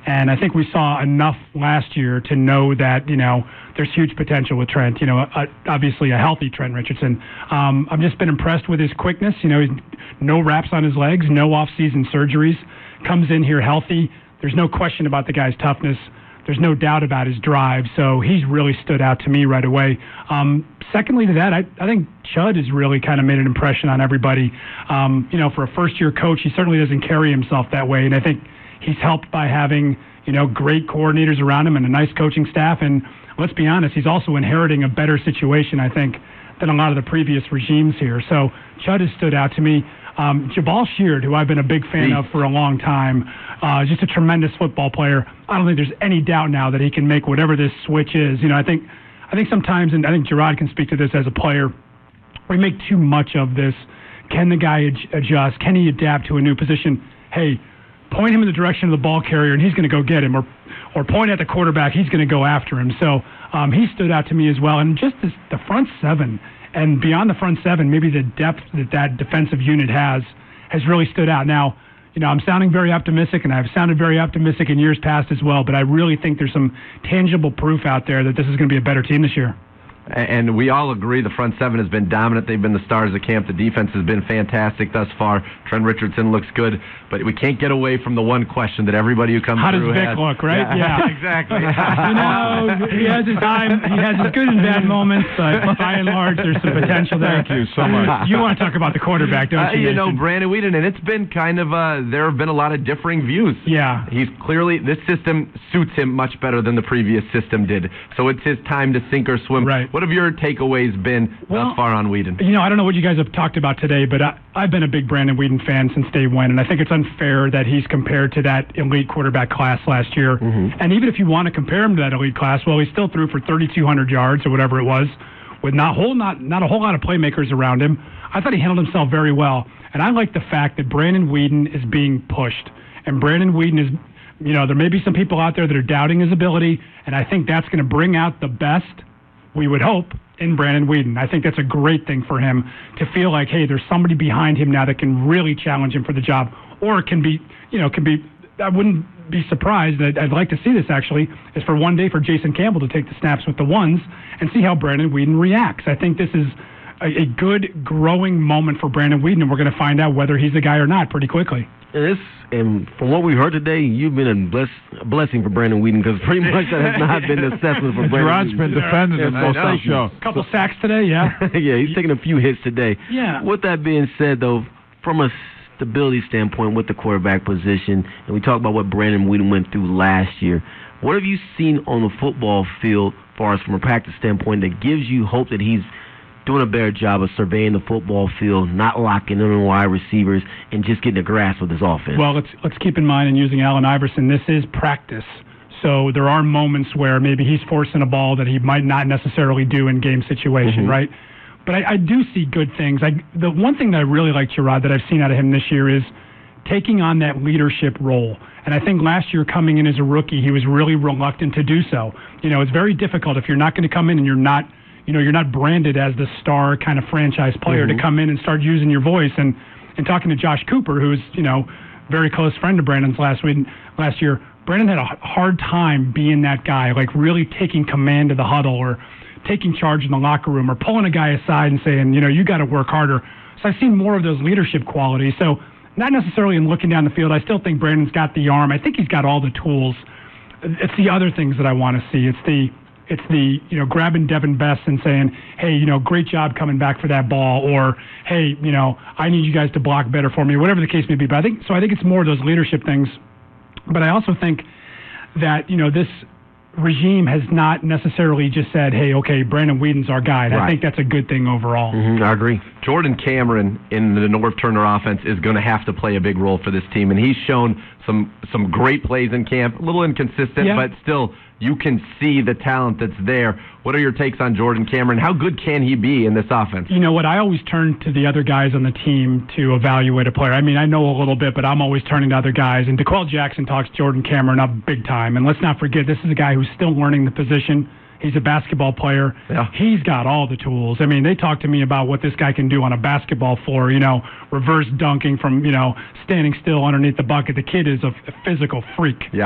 [SPEAKER 29] And I think we saw enough last year to know that, you know, there's huge potential with Trent, you know, a, obviously a healthy Trent Richardson. Um, I've just been impressed with his quickness. You know, no wraps on his legs, no off-season surgeries, comes in here healthy. There's no question about the guy's toughness. There's no doubt about his drive. So he's really stood out to me right away. Um, secondly to that, I, I think Chud has really kind of made an impression on everybody. Um, you know, for a first-year coach, he certainly doesn't carry himself that way. And I think he's helped by having, you know, great coordinators around him and a nice coaching staff. And let's be honest, he's also inheriting a better situation, I think, than a lot of the previous regimes here. So Chud has stood out to me. Um, Jabal Sheard, who I've been a big fan of for a long time, uh, just a tremendous football player. I don't think there's any doubt now that he can make whatever this switch is. You know, I think, I think sometimes, and I think Gerard can speak to this as a player, we make too much of this. Can the guy ad- adjust? Can he adapt to a new position? Hey, point him in the direction of the ball carrier, and he's going to go get him, or or point at the quarterback, he's going to go after him. So um, he stood out to me as well. And just this, the front seven, and beyond the front seven, maybe the depth that that defensive unit has, has really stood out. Now, you know, I'm sounding very optimistic, and I've sounded very optimistic in years past as well, but I really think there's some tangible proof out there that this is going to be a better team this year.
[SPEAKER 1] And we all agree the front seven has been dominant. They've been the stars of camp. The defense has been fantastic thus far. Trent Richardson looks good, but we can't get away from the one question that everybody who comes
[SPEAKER 29] How
[SPEAKER 1] through
[SPEAKER 29] does Vic
[SPEAKER 1] has.
[SPEAKER 29] look, right?
[SPEAKER 1] Yeah,
[SPEAKER 29] Yeah.
[SPEAKER 1] exactly.
[SPEAKER 29] You know, he has his time. He has his good and bad moments, but by and large, there's some potential there.
[SPEAKER 3] Thank you so much.
[SPEAKER 29] You want to talk about the quarterback, don't
[SPEAKER 1] Uh,
[SPEAKER 29] you?
[SPEAKER 1] you know,
[SPEAKER 29] Nathan?
[SPEAKER 1] Brandon Weeden, and it's been kind of, uh, there have been a lot of differing views.
[SPEAKER 29] Yeah.
[SPEAKER 1] He's clearly, this system suits him much better than the previous system did. So it's his time to sink or swim.
[SPEAKER 29] Right.
[SPEAKER 1] What have your takeaways been
[SPEAKER 29] Well,
[SPEAKER 1] thus far on Weeden?
[SPEAKER 29] You know, I don't know what you guys have talked about today, but I, I've been a big Brandon Weeden fan since day one, and I think it's unfair that he's compared to that elite quarterback class last year.
[SPEAKER 1] Mm-hmm.
[SPEAKER 29] And even if you want to compare him to that elite class, well, he still threw for thirty-two hundred yards or whatever it was, with not whole not not a whole lot of playmakers around him. I thought he handled himself very well, and I like the fact that Brandon Weeden is being pushed, and Brandon Weeden is, you know, there may be some people out there that are doubting his ability, and I think that's going to bring out the best, we would hope, in Brandon Weeden. I think that's a great thing for him to feel like, hey, there's somebody behind him now that can really challenge him for the job, or it can be, you know, can be, I wouldn't be surprised, I'd, I'd like to see this actually, is for one day for Jason Campbell to take the snaps with the ones and see how Brandon Weeden reacts. I think this is a, a good growing moment for Brandon Weeden, and we're going to find out whether he's a guy or not pretty quickly.
[SPEAKER 4] And, this, and from what we heard today, you've been a, bless, a blessing for Brandon Weeden, because pretty much that has not been the assessment for Brandon
[SPEAKER 3] Gerard's
[SPEAKER 4] Weeden.
[SPEAKER 3] been defending him most of the show.
[SPEAKER 29] Couple sacks today, yeah.
[SPEAKER 4] Yeah, he's taking a few hits today.
[SPEAKER 29] Yeah.
[SPEAKER 4] With that being said, though, from a stability standpoint with the quarterback position, and we talk about what Brandon Weeden went through last year, what have you seen on the football field, as far as from a practice standpoint, that gives you hope that he's doing a better job of surveying the football field, not locking in on wide receivers, and just getting a grasp of this offense?
[SPEAKER 29] Well, let's let's keep in mind, in using Allen Iverson, this is practice. So there are moments where maybe he's forcing a ball that he might not necessarily do in game situation,
[SPEAKER 4] Mm-hmm.
[SPEAKER 29] right? But I, I do see good things. I, the one thing that I really like, Gerard, that I've seen out of him this year is taking on that leadership role. And I think last year, coming in as a rookie, he was really reluctant to do so. You know, it's very difficult if you're not going to come in and you're not, you know, you're not branded as the star kind of franchise player
[SPEAKER 4] Mm-hmm.
[SPEAKER 29] to come in and start using your voice. And, and talking to Josh Cooper, who's, you know, very close friend of Brandon's last week, last year, Brandon had a hard time being that guy, like really taking command of the huddle or taking charge in the locker room or pulling a guy aside and saying, you know, you got to work harder. So I've seen more of those leadership qualities. So not necessarily in looking down the field. I still think Brandon's got the arm. I think he's got all the tools. It's the other things that I want to see. It's the, it's the, you know, grabbing Devin Best and saying, hey, you know, great job coming back for that ball, or, hey, you know, I need you guys to block better for me, whatever the case may be. But I think, so I think it's more of those leadership things. But I also think that, you know, this regime has not necessarily just said, hey, okay, Brandon Weeden's our guy. And
[SPEAKER 1] Right.
[SPEAKER 29] I think that's a good thing overall.
[SPEAKER 4] Mm-hmm, I agree.
[SPEAKER 1] Jordan Cameron in the Norv Turner offense is going to have to play a big role for this team, and he's shown some some great plays in camp. A little inconsistent,
[SPEAKER 29] Yeah.
[SPEAKER 1] but still, you can see the talent that's there. What are your takes on Jordan Cameron? How good can he be in this offense?
[SPEAKER 29] You know what? I always turn to the other guys on the team to evaluate a player. I mean, I know a little bit, but I'm always turning to other guys. And DeQuell Jackson talks Jordan Cameron up big time. And let's not forget, this is a guy who's still learning the position. He's a basketball player.
[SPEAKER 1] Yeah.
[SPEAKER 29] He's got all the tools. I mean, they talk to me about what this guy can do on a basketball floor, you know, reverse dunking from, you know, standing still underneath the bucket. The kid is a, a physical freak.
[SPEAKER 1] Yeah.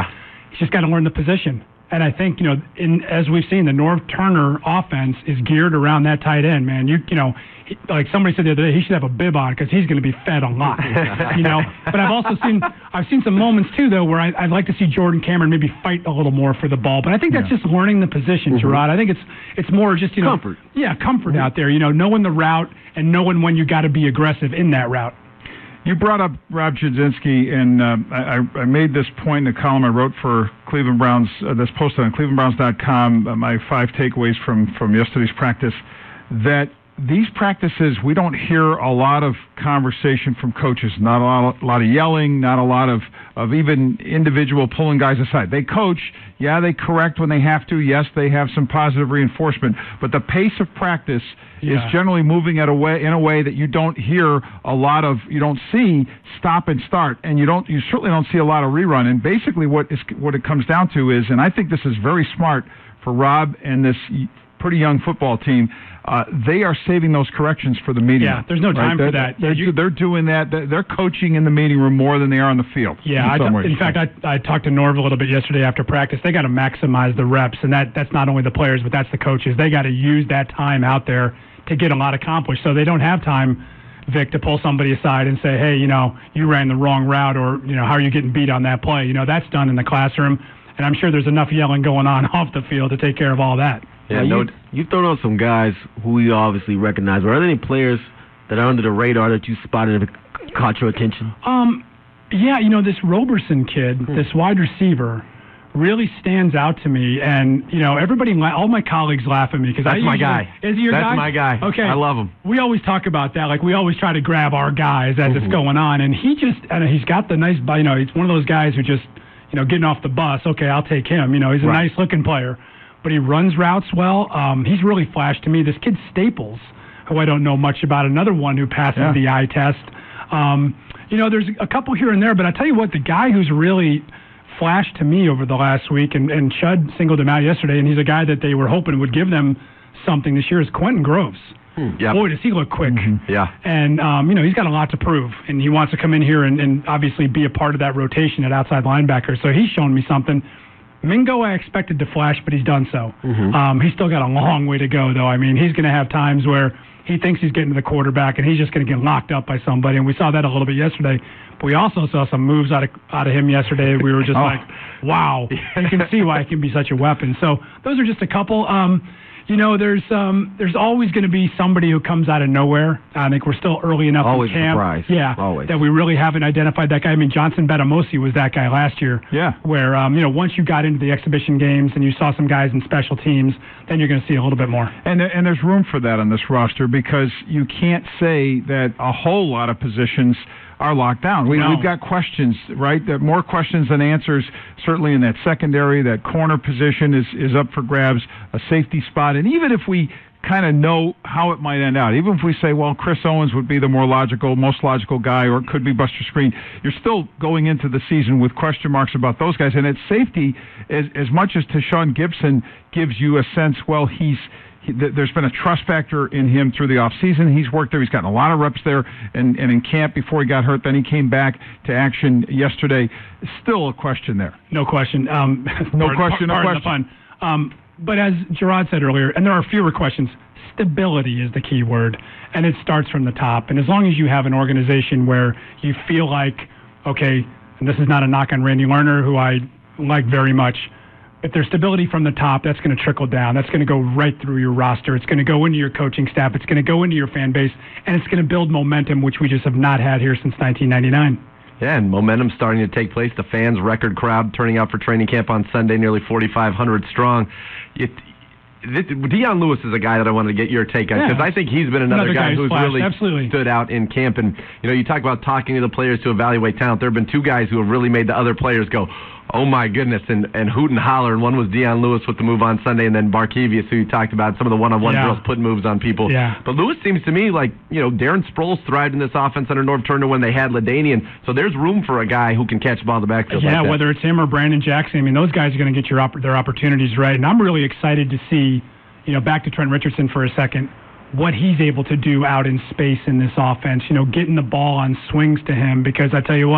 [SPEAKER 29] he's just got to learn the position. And I think, you know, in, as we've seen, the Norv Turner offense is geared around that tight end, man. You you know, he, like somebody said the other day, he should have a bib on because he's going to be fed a lot, you know. But I've also seen I've seen some moments, too, though, where I, I'd like to see Jordan Cameron maybe fight a little more for the ball. But I think that's yeah. just learning the position, mm-hmm. Gerard. I think it's it's more just, you know.
[SPEAKER 4] Comfort.
[SPEAKER 29] Yeah, comfort mm-hmm. out there, you know, knowing the route and knowing when you got to be aggressive in that route.
[SPEAKER 3] You brought up Rob Chudzinski, and uh, I, I made this point in a column I wrote for Cleveland Browns, uh, that's posted on cleveland browns dot com, uh, my five takeaways from, from yesterday's practice, that these practices, we don't hear a lot of conversation from coaches, not a lot, a lot of yelling, not a lot of, of even individual pulling guys aside. They coach, yeah, they correct when they have to, yes, they have some positive reinforcement, but the pace of practice yeah. is generally moving at a way, in a way that you don't hear a lot of, you don't see stop and start, and you don't, you certainly don't see a lot of rerun. And basically what is what it comes down to is, and I think this is very smart for Rob and this pretty young football team, uh, they are saving those corrections for the meeting
[SPEAKER 29] yeah,
[SPEAKER 3] room.
[SPEAKER 29] There's no time
[SPEAKER 3] right?
[SPEAKER 29] for that.
[SPEAKER 3] They're,
[SPEAKER 29] you,
[SPEAKER 3] they're doing that. They're coaching in the meeting room more than they are on the field.
[SPEAKER 29] Yeah,
[SPEAKER 3] in,
[SPEAKER 29] I, in fact, I, I talked to Norv a little bit yesterday after practice. They got to maximize the reps, and that, that's not only the players, but that's the coaches. They got to use that time out there to get a lot accomplished. So they don't have time, Vic, to pull somebody aside and say, hey, you know, you ran the wrong route, or, you know, how are you getting beat on that play? You know, that's done in the classroom, and I'm sure there's enough yelling going on off the field to take care of all that.
[SPEAKER 4] Yeah, no, you, you've thrown out some guys who you obviously recognize. But are there any players that are under the radar that you spotted that caught your attention?
[SPEAKER 29] Um, yeah, you know, this Roberson kid, hmm. this wide receiver, really stands out to me. And, you know, everybody, all my colleagues laugh at me. Cause
[SPEAKER 1] That's
[SPEAKER 29] I
[SPEAKER 1] my
[SPEAKER 29] usually,
[SPEAKER 1] guy.
[SPEAKER 29] Is he your
[SPEAKER 1] That's
[SPEAKER 29] guy?
[SPEAKER 1] That's my guy.
[SPEAKER 29] Okay.
[SPEAKER 1] I love him.
[SPEAKER 29] We always talk about that. Like, we always try to grab our guys as mm-hmm. it's going on. And he just, and he's got the nice, you know, he's one of those guys who just, you know, getting off the bus, okay, I'll take him. You know, he's a
[SPEAKER 1] right.
[SPEAKER 29] nice-looking player. But he runs routes well. Um, he's really flashed to me. This kid Staples, who I don't know much about, another one who passes yeah. the eye test. Um, you know, there's a couple here and there, but I tell you what, the guy who's really flashed to me over the last week, and, and Chud singled him out yesterday, and he's a guy that they were hoping would give them something this year, is Quentin Groves.
[SPEAKER 1] Hmm, yep.
[SPEAKER 29] Boy, does he look quick.
[SPEAKER 1] Mm-hmm. Yeah.
[SPEAKER 29] And, um, you know, he's got a lot to prove, and he wants to come in here and, and obviously be a part of that rotation at outside linebacker. So he's shown me something. Mingo, I expected to flash, but he's done so.
[SPEAKER 1] Mm-hmm.
[SPEAKER 29] Um, he's still got a long way to go, though. I mean, he's going to have times where he thinks he's getting to the quarterback, and he's just going to get locked up by somebody. And we saw that a little bit yesterday. But we also saw some moves out of out of him yesterday. We were just
[SPEAKER 3] oh.
[SPEAKER 29] like, wow. You can see why he can be such a weapon. So those are just a couple. Um, you know, there's um, there's always going to be somebody who comes out of nowhere. I think we're still early enough
[SPEAKER 4] always
[SPEAKER 29] in camp.
[SPEAKER 4] Surprise.
[SPEAKER 29] Yeah,
[SPEAKER 4] always.
[SPEAKER 29] That we really haven't identified that guy. I mean, Johnson Betamosi was that guy last year.
[SPEAKER 3] Yeah.
[SPEAKER 29] Where, um, you know, once you got into the exhibition games and you saw some guys in special teams, then you're going to see a little bit more.
[SPEAKER 3] And and there's room for that on this roster because you can't say that a whole lot of positions are locked down. We,
[SPEAKER 29] no.
[SPEAKER 3] We've got questions, right? There more questions than answers, certainly in that secondary. That corner position is, is up for grabs, a safety spot. And even if we kind of know how it might end out, even if we say, well, Chris Owens would be the more logical, most logical guy, or it could be Buster Screen, you're still going into the season with question marks about those guys. And at safety, as, as much as Tashawn Gibson gives you a sense, well, he's there's been a trust factor in him through the offseason. He's worked there. He's gotten a lot of reps there and, and in camp before he got hurt. Then he came back to action yesterday. Still a question there.
[SPEAKER 29] No question. Um,
[SPEAKER 3] no
[SPEAKER 29] part,
[SPEAKER 3] question.
[SPEAKER 29] Part,
[SPEAKER 3] no
[SPEAKER 29] part
[SPEAKER 3] question.
[SPEAKER 29] Of the fun. Um, but as Gerard said earlier, and there are fewer questions, stability is the key word, and it starts from the top. And as long as you have an organization where you feel like, okay, and this is not a knock on Randy Lerner, who I like very much, if there's stability from the top, that's going to trickle down. That's going to go right through your roster. It's going to go into your coaching staff. It's going to go into your fan base, and it's going to build momentum, which we just have not had here since nineteen ninety-nine.
[SPEAKER 1] Yeah, and momentum starting to take place. The fans' record crowd turning out for training camp on Sunday, nearly forty-five hundred strong. It, this, Dion Lewis is a guy that I wanted to get your take on because yeah. I think he's been another,
[SPEAKER 29] another
[SPEAKER 1] guy,
[SPEAKER 29] guy
[SPEAKER 1] who's
[SPEAKER 29] flashed.
[SPEAKER 1] really
[SPEAKER 29] Absolutely.
[SPEAKER 1] stood out in camp. And, you know, you talk about talking to the players to evaluate talent. There have been two guys who have really made the other players go, oh, my goodness, and, and hoot and holler. And one was Dion Lewis with the move on Sunday, and then Barkevius, who you talked about, some of the one-on-one
[SPEAKER 29] yeah.
[SPEAKER 1] drills, put moves on people.
[SPEAKER 29] Yeah.
[SPEAKER 1] But Lewis seems to me like, you know, Darren Sproles thrived in this offense under Norv Turner when they had LaDainian. So there's room for a guy who can catch the ball in the backfield.
[SPEAKER 29] Yeah,
[SPEAKER 1] like that.
[SPEAKER 29] Whether it's him or Brandon Jackson, I mean, those guys are going to get your op- their opportunities right. And I'm really excited to see, you know, back to Trent Richardson for a second, what he's able to do out in space in this offense, you know, getting the ball on swings to him, because I tell you what,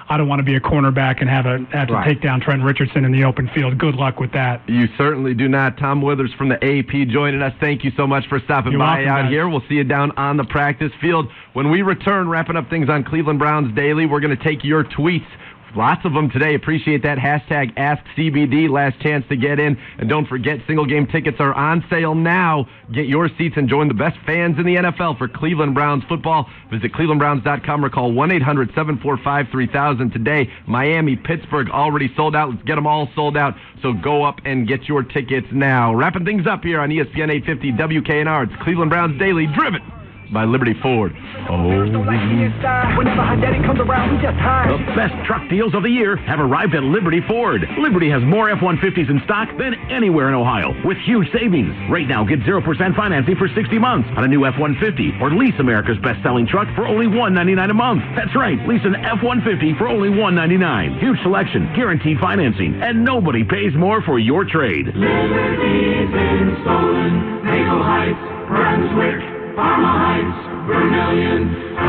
[SPEAKER 29] I don't want to be a cornerback and have, a, have to
[SPEAKER 1] Right.
[SPEAKER 29] take down Trent Richardson in the open field. Good luck with that.
[SPEAKER 1] You certainly do not. Tom Withers from the A P joining us. Thank you so much for stopping
[SPEAKER 29] You're
[SPEAKER 1] by
[SPEAKER 29] welcome,
[SPEAKER 1] out
[SPEAKER 29] guys.
[SPEAKER 1] here. We'll see you down on the practice field. When we return, wrapping up things on Cleveland Browns Daily, we're going to take your tweets. Lots of them today. Appreciate that. Hashtag Ask C B D. Last chance to get in. And don't forget, single game tickets are on sale now. Get your seats and join the best fans in the N F L for Cleveland Browns football. Visit cleveland browns dot com or call one eight hundred seven four five three thousand today. Miami, Pittsburgh already sold out. Let's get them all sold out. So go up and get your tickets now. Wrapping things up here on E S P N eight fifty W K N R. It's Cleveland Browns Daily, driven by Liberty Ford. Oh.
[SPEAKER 12] The best truck deals of the year have arrived at Liberty Ford. Liberty has more F one fifties in stock than anywhere in Ohio, with huge savings. Right now, get zero percent financing for sixty months on a new F one fifty, or lease America's best-selling truck for only one hundred ninety-nine dollars a month. That's right, lease an F one fifty for only one hundred ninety-nine dollars. Huge selection, guaranteed financing, and nobody pays more for your trade.
[SPEAKER 6] Liberty's in Stolen, Maple Heights, Brunswick, Parma Heights, Vermillion,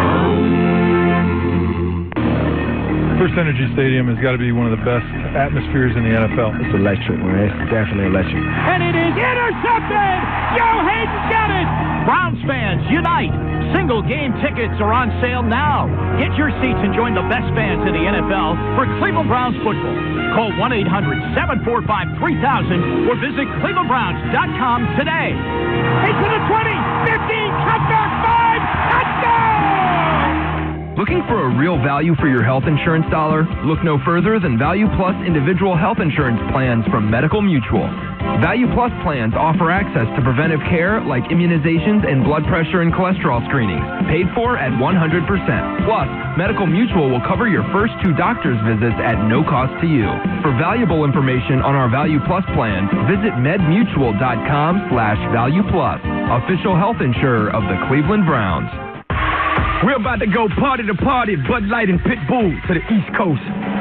[SPEAKER 6] home.
[SPEAKER 2] First Energy Stadium has got to be one of the best atmospheres in the N F L.
[SPEAKER 23] It's electric, man. It's definitely electric.
[SPEAKER 9] And it is intercepted! Joe Hayden got it! Browns fans, unite! Single game tickets are on sale now. Get your seats and join the best fans in the N F L for Cleveland Browns football. Call one eight hundred seven four five three thousand or visit cleveland browns dot com today.
[SPEAKER 8] Into the twenty, fifteen, comeback five, touchdown!
[SPEAKER 14] Looking for a real value for your health insurance dollar? Look no further than Value Plus individual health insurance plans from Medical Mutual. Value Plus plans offer access to preventive care like immunizations and blood pressure and cholesterol screenings, paid for at one hundred percent. Plus, Medical Mutual will cover your first two doctor's visits at no cost to you. For valuable information on our Value Plus plans, visit medmutual.com slash Value Plus, official health insurer of the Cleveland Browns.
[SPEAKER 15] We're about to go party to party, Bud Light and Pitbull to the East Coast.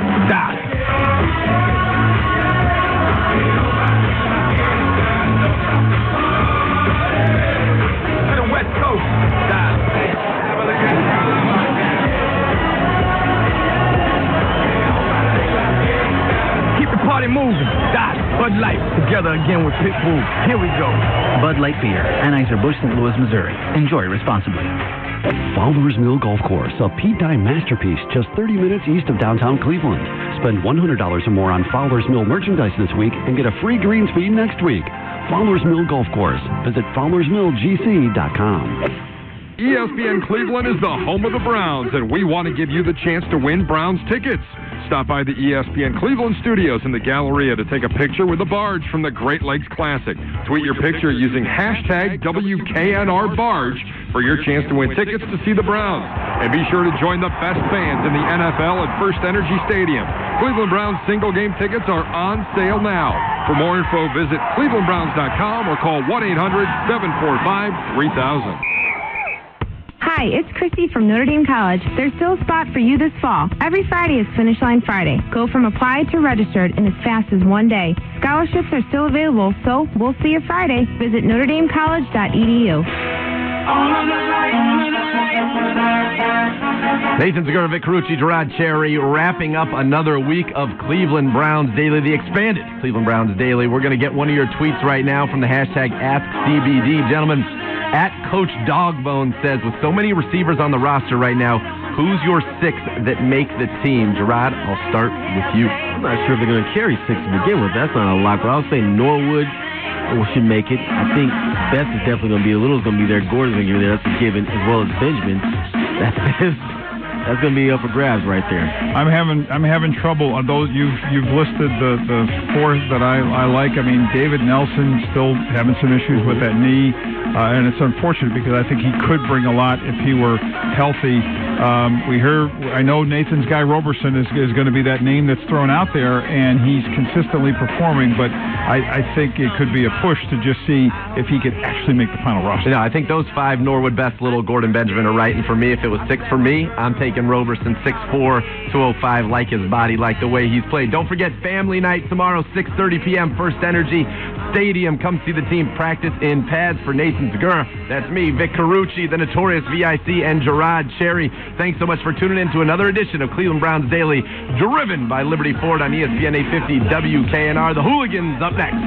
[SPEAKER 15] Die. Keep the party moving. Die. Bud Light together again with Pitbull. Here we go.
[SPEAKER 16] Bud Light Beer, Anheuser-Busch, Saint Louis, Missouri. Enjoy responsibly. Fowler's Mill Golf Course, a Pete Dye masterpiece just thirty minutes east of downtown Cleveland. Spend one hundred dollars or more on Fowler's Mill merchandise this week and get a free green speed next week. Fowler's Mill Golf Course. Visit fowlers mill g c dot com.
[SPEAKER 17] E S P N Cleveland is the home of the Browns, and we want to give you the chance to win Browns tickets. Stop by the E S P N Cleveland studios in the Galleria to take a picture with the Barge from the Great Lakes Classic. Tweet your picture using hashtag W K N R Barge for your chance to win tickets to see the Browns. And be sure to join the best fans in the N F L at First Energy Stadium. Cleveland Browns single game tickets are on sale now. For more info, visit cleveland browns dot com or call one eight hundred seven four five three thousand.
[SPEAKER 18] Hi, it's Christy from Notre Dame College. There's still a spot for you this fall. Every Friday is Finish Line Friday. Go from applied to registered in as fast as one day. Scholarships are still available, so we'll see you Friday. Visit notre dame college dot e d u.
[SPEAKER 1] Nathan Segura, Vic Carucci, Gerard Cherry, wrapping up another week of Cleveland Browns Daily, the expanded Cleveland Browns Daily. We're going to get one of your tweets right now from the hashtag Ask C B D. Gentlemen, at Coach Dogbone says, with so many receivers on the roster right now, who's your six that make the team? Gerard, I'll start with you.
[SPEAKER 4] I'm not sure if they're going to carry six to begin with. That's not a lot, but I'll say Norwood should make it. I think Best is definitely going to be, a little is going to be there. Gordon's going to be there. That's a given, as well as Benjamin. That's That's going to be up for grabs right there.
[SPEAKER 3] I'm having I'm having trouble on those. You've you've listed the, the four that I, I like. I mean, David Nelson still having some issues with that knee, uh, and it's unfortunate because I think he could bring a lot if he were healthy. Um, we hear I know Nathan's guy Roberson is is going to be that name that's thrown out there, and he's consistently performing. But I, I think it could be a push to just see if he could actually make the final roster.
[SPEAKER 1] No, I think those five, Norwood, Best, Little, Gordon, Benjamin, are right. And for me, if it was six for me, I'm taking Roberson, six four, two oh five, like his body, like the way he's played. Don't forget Family Night tomorrow, six thirty p.m., First Energy. Stadium. Come see the team practice in pads. For Nathan Segura, that's me, Vic Carucci, the Notorious V I C, and Gerard Cherry. Thanks so much for tuning in to another edition of Cleveland Browns Daily, driven by Liberty Ford on E S P N eight fifty W K N R. The Hooligans up next.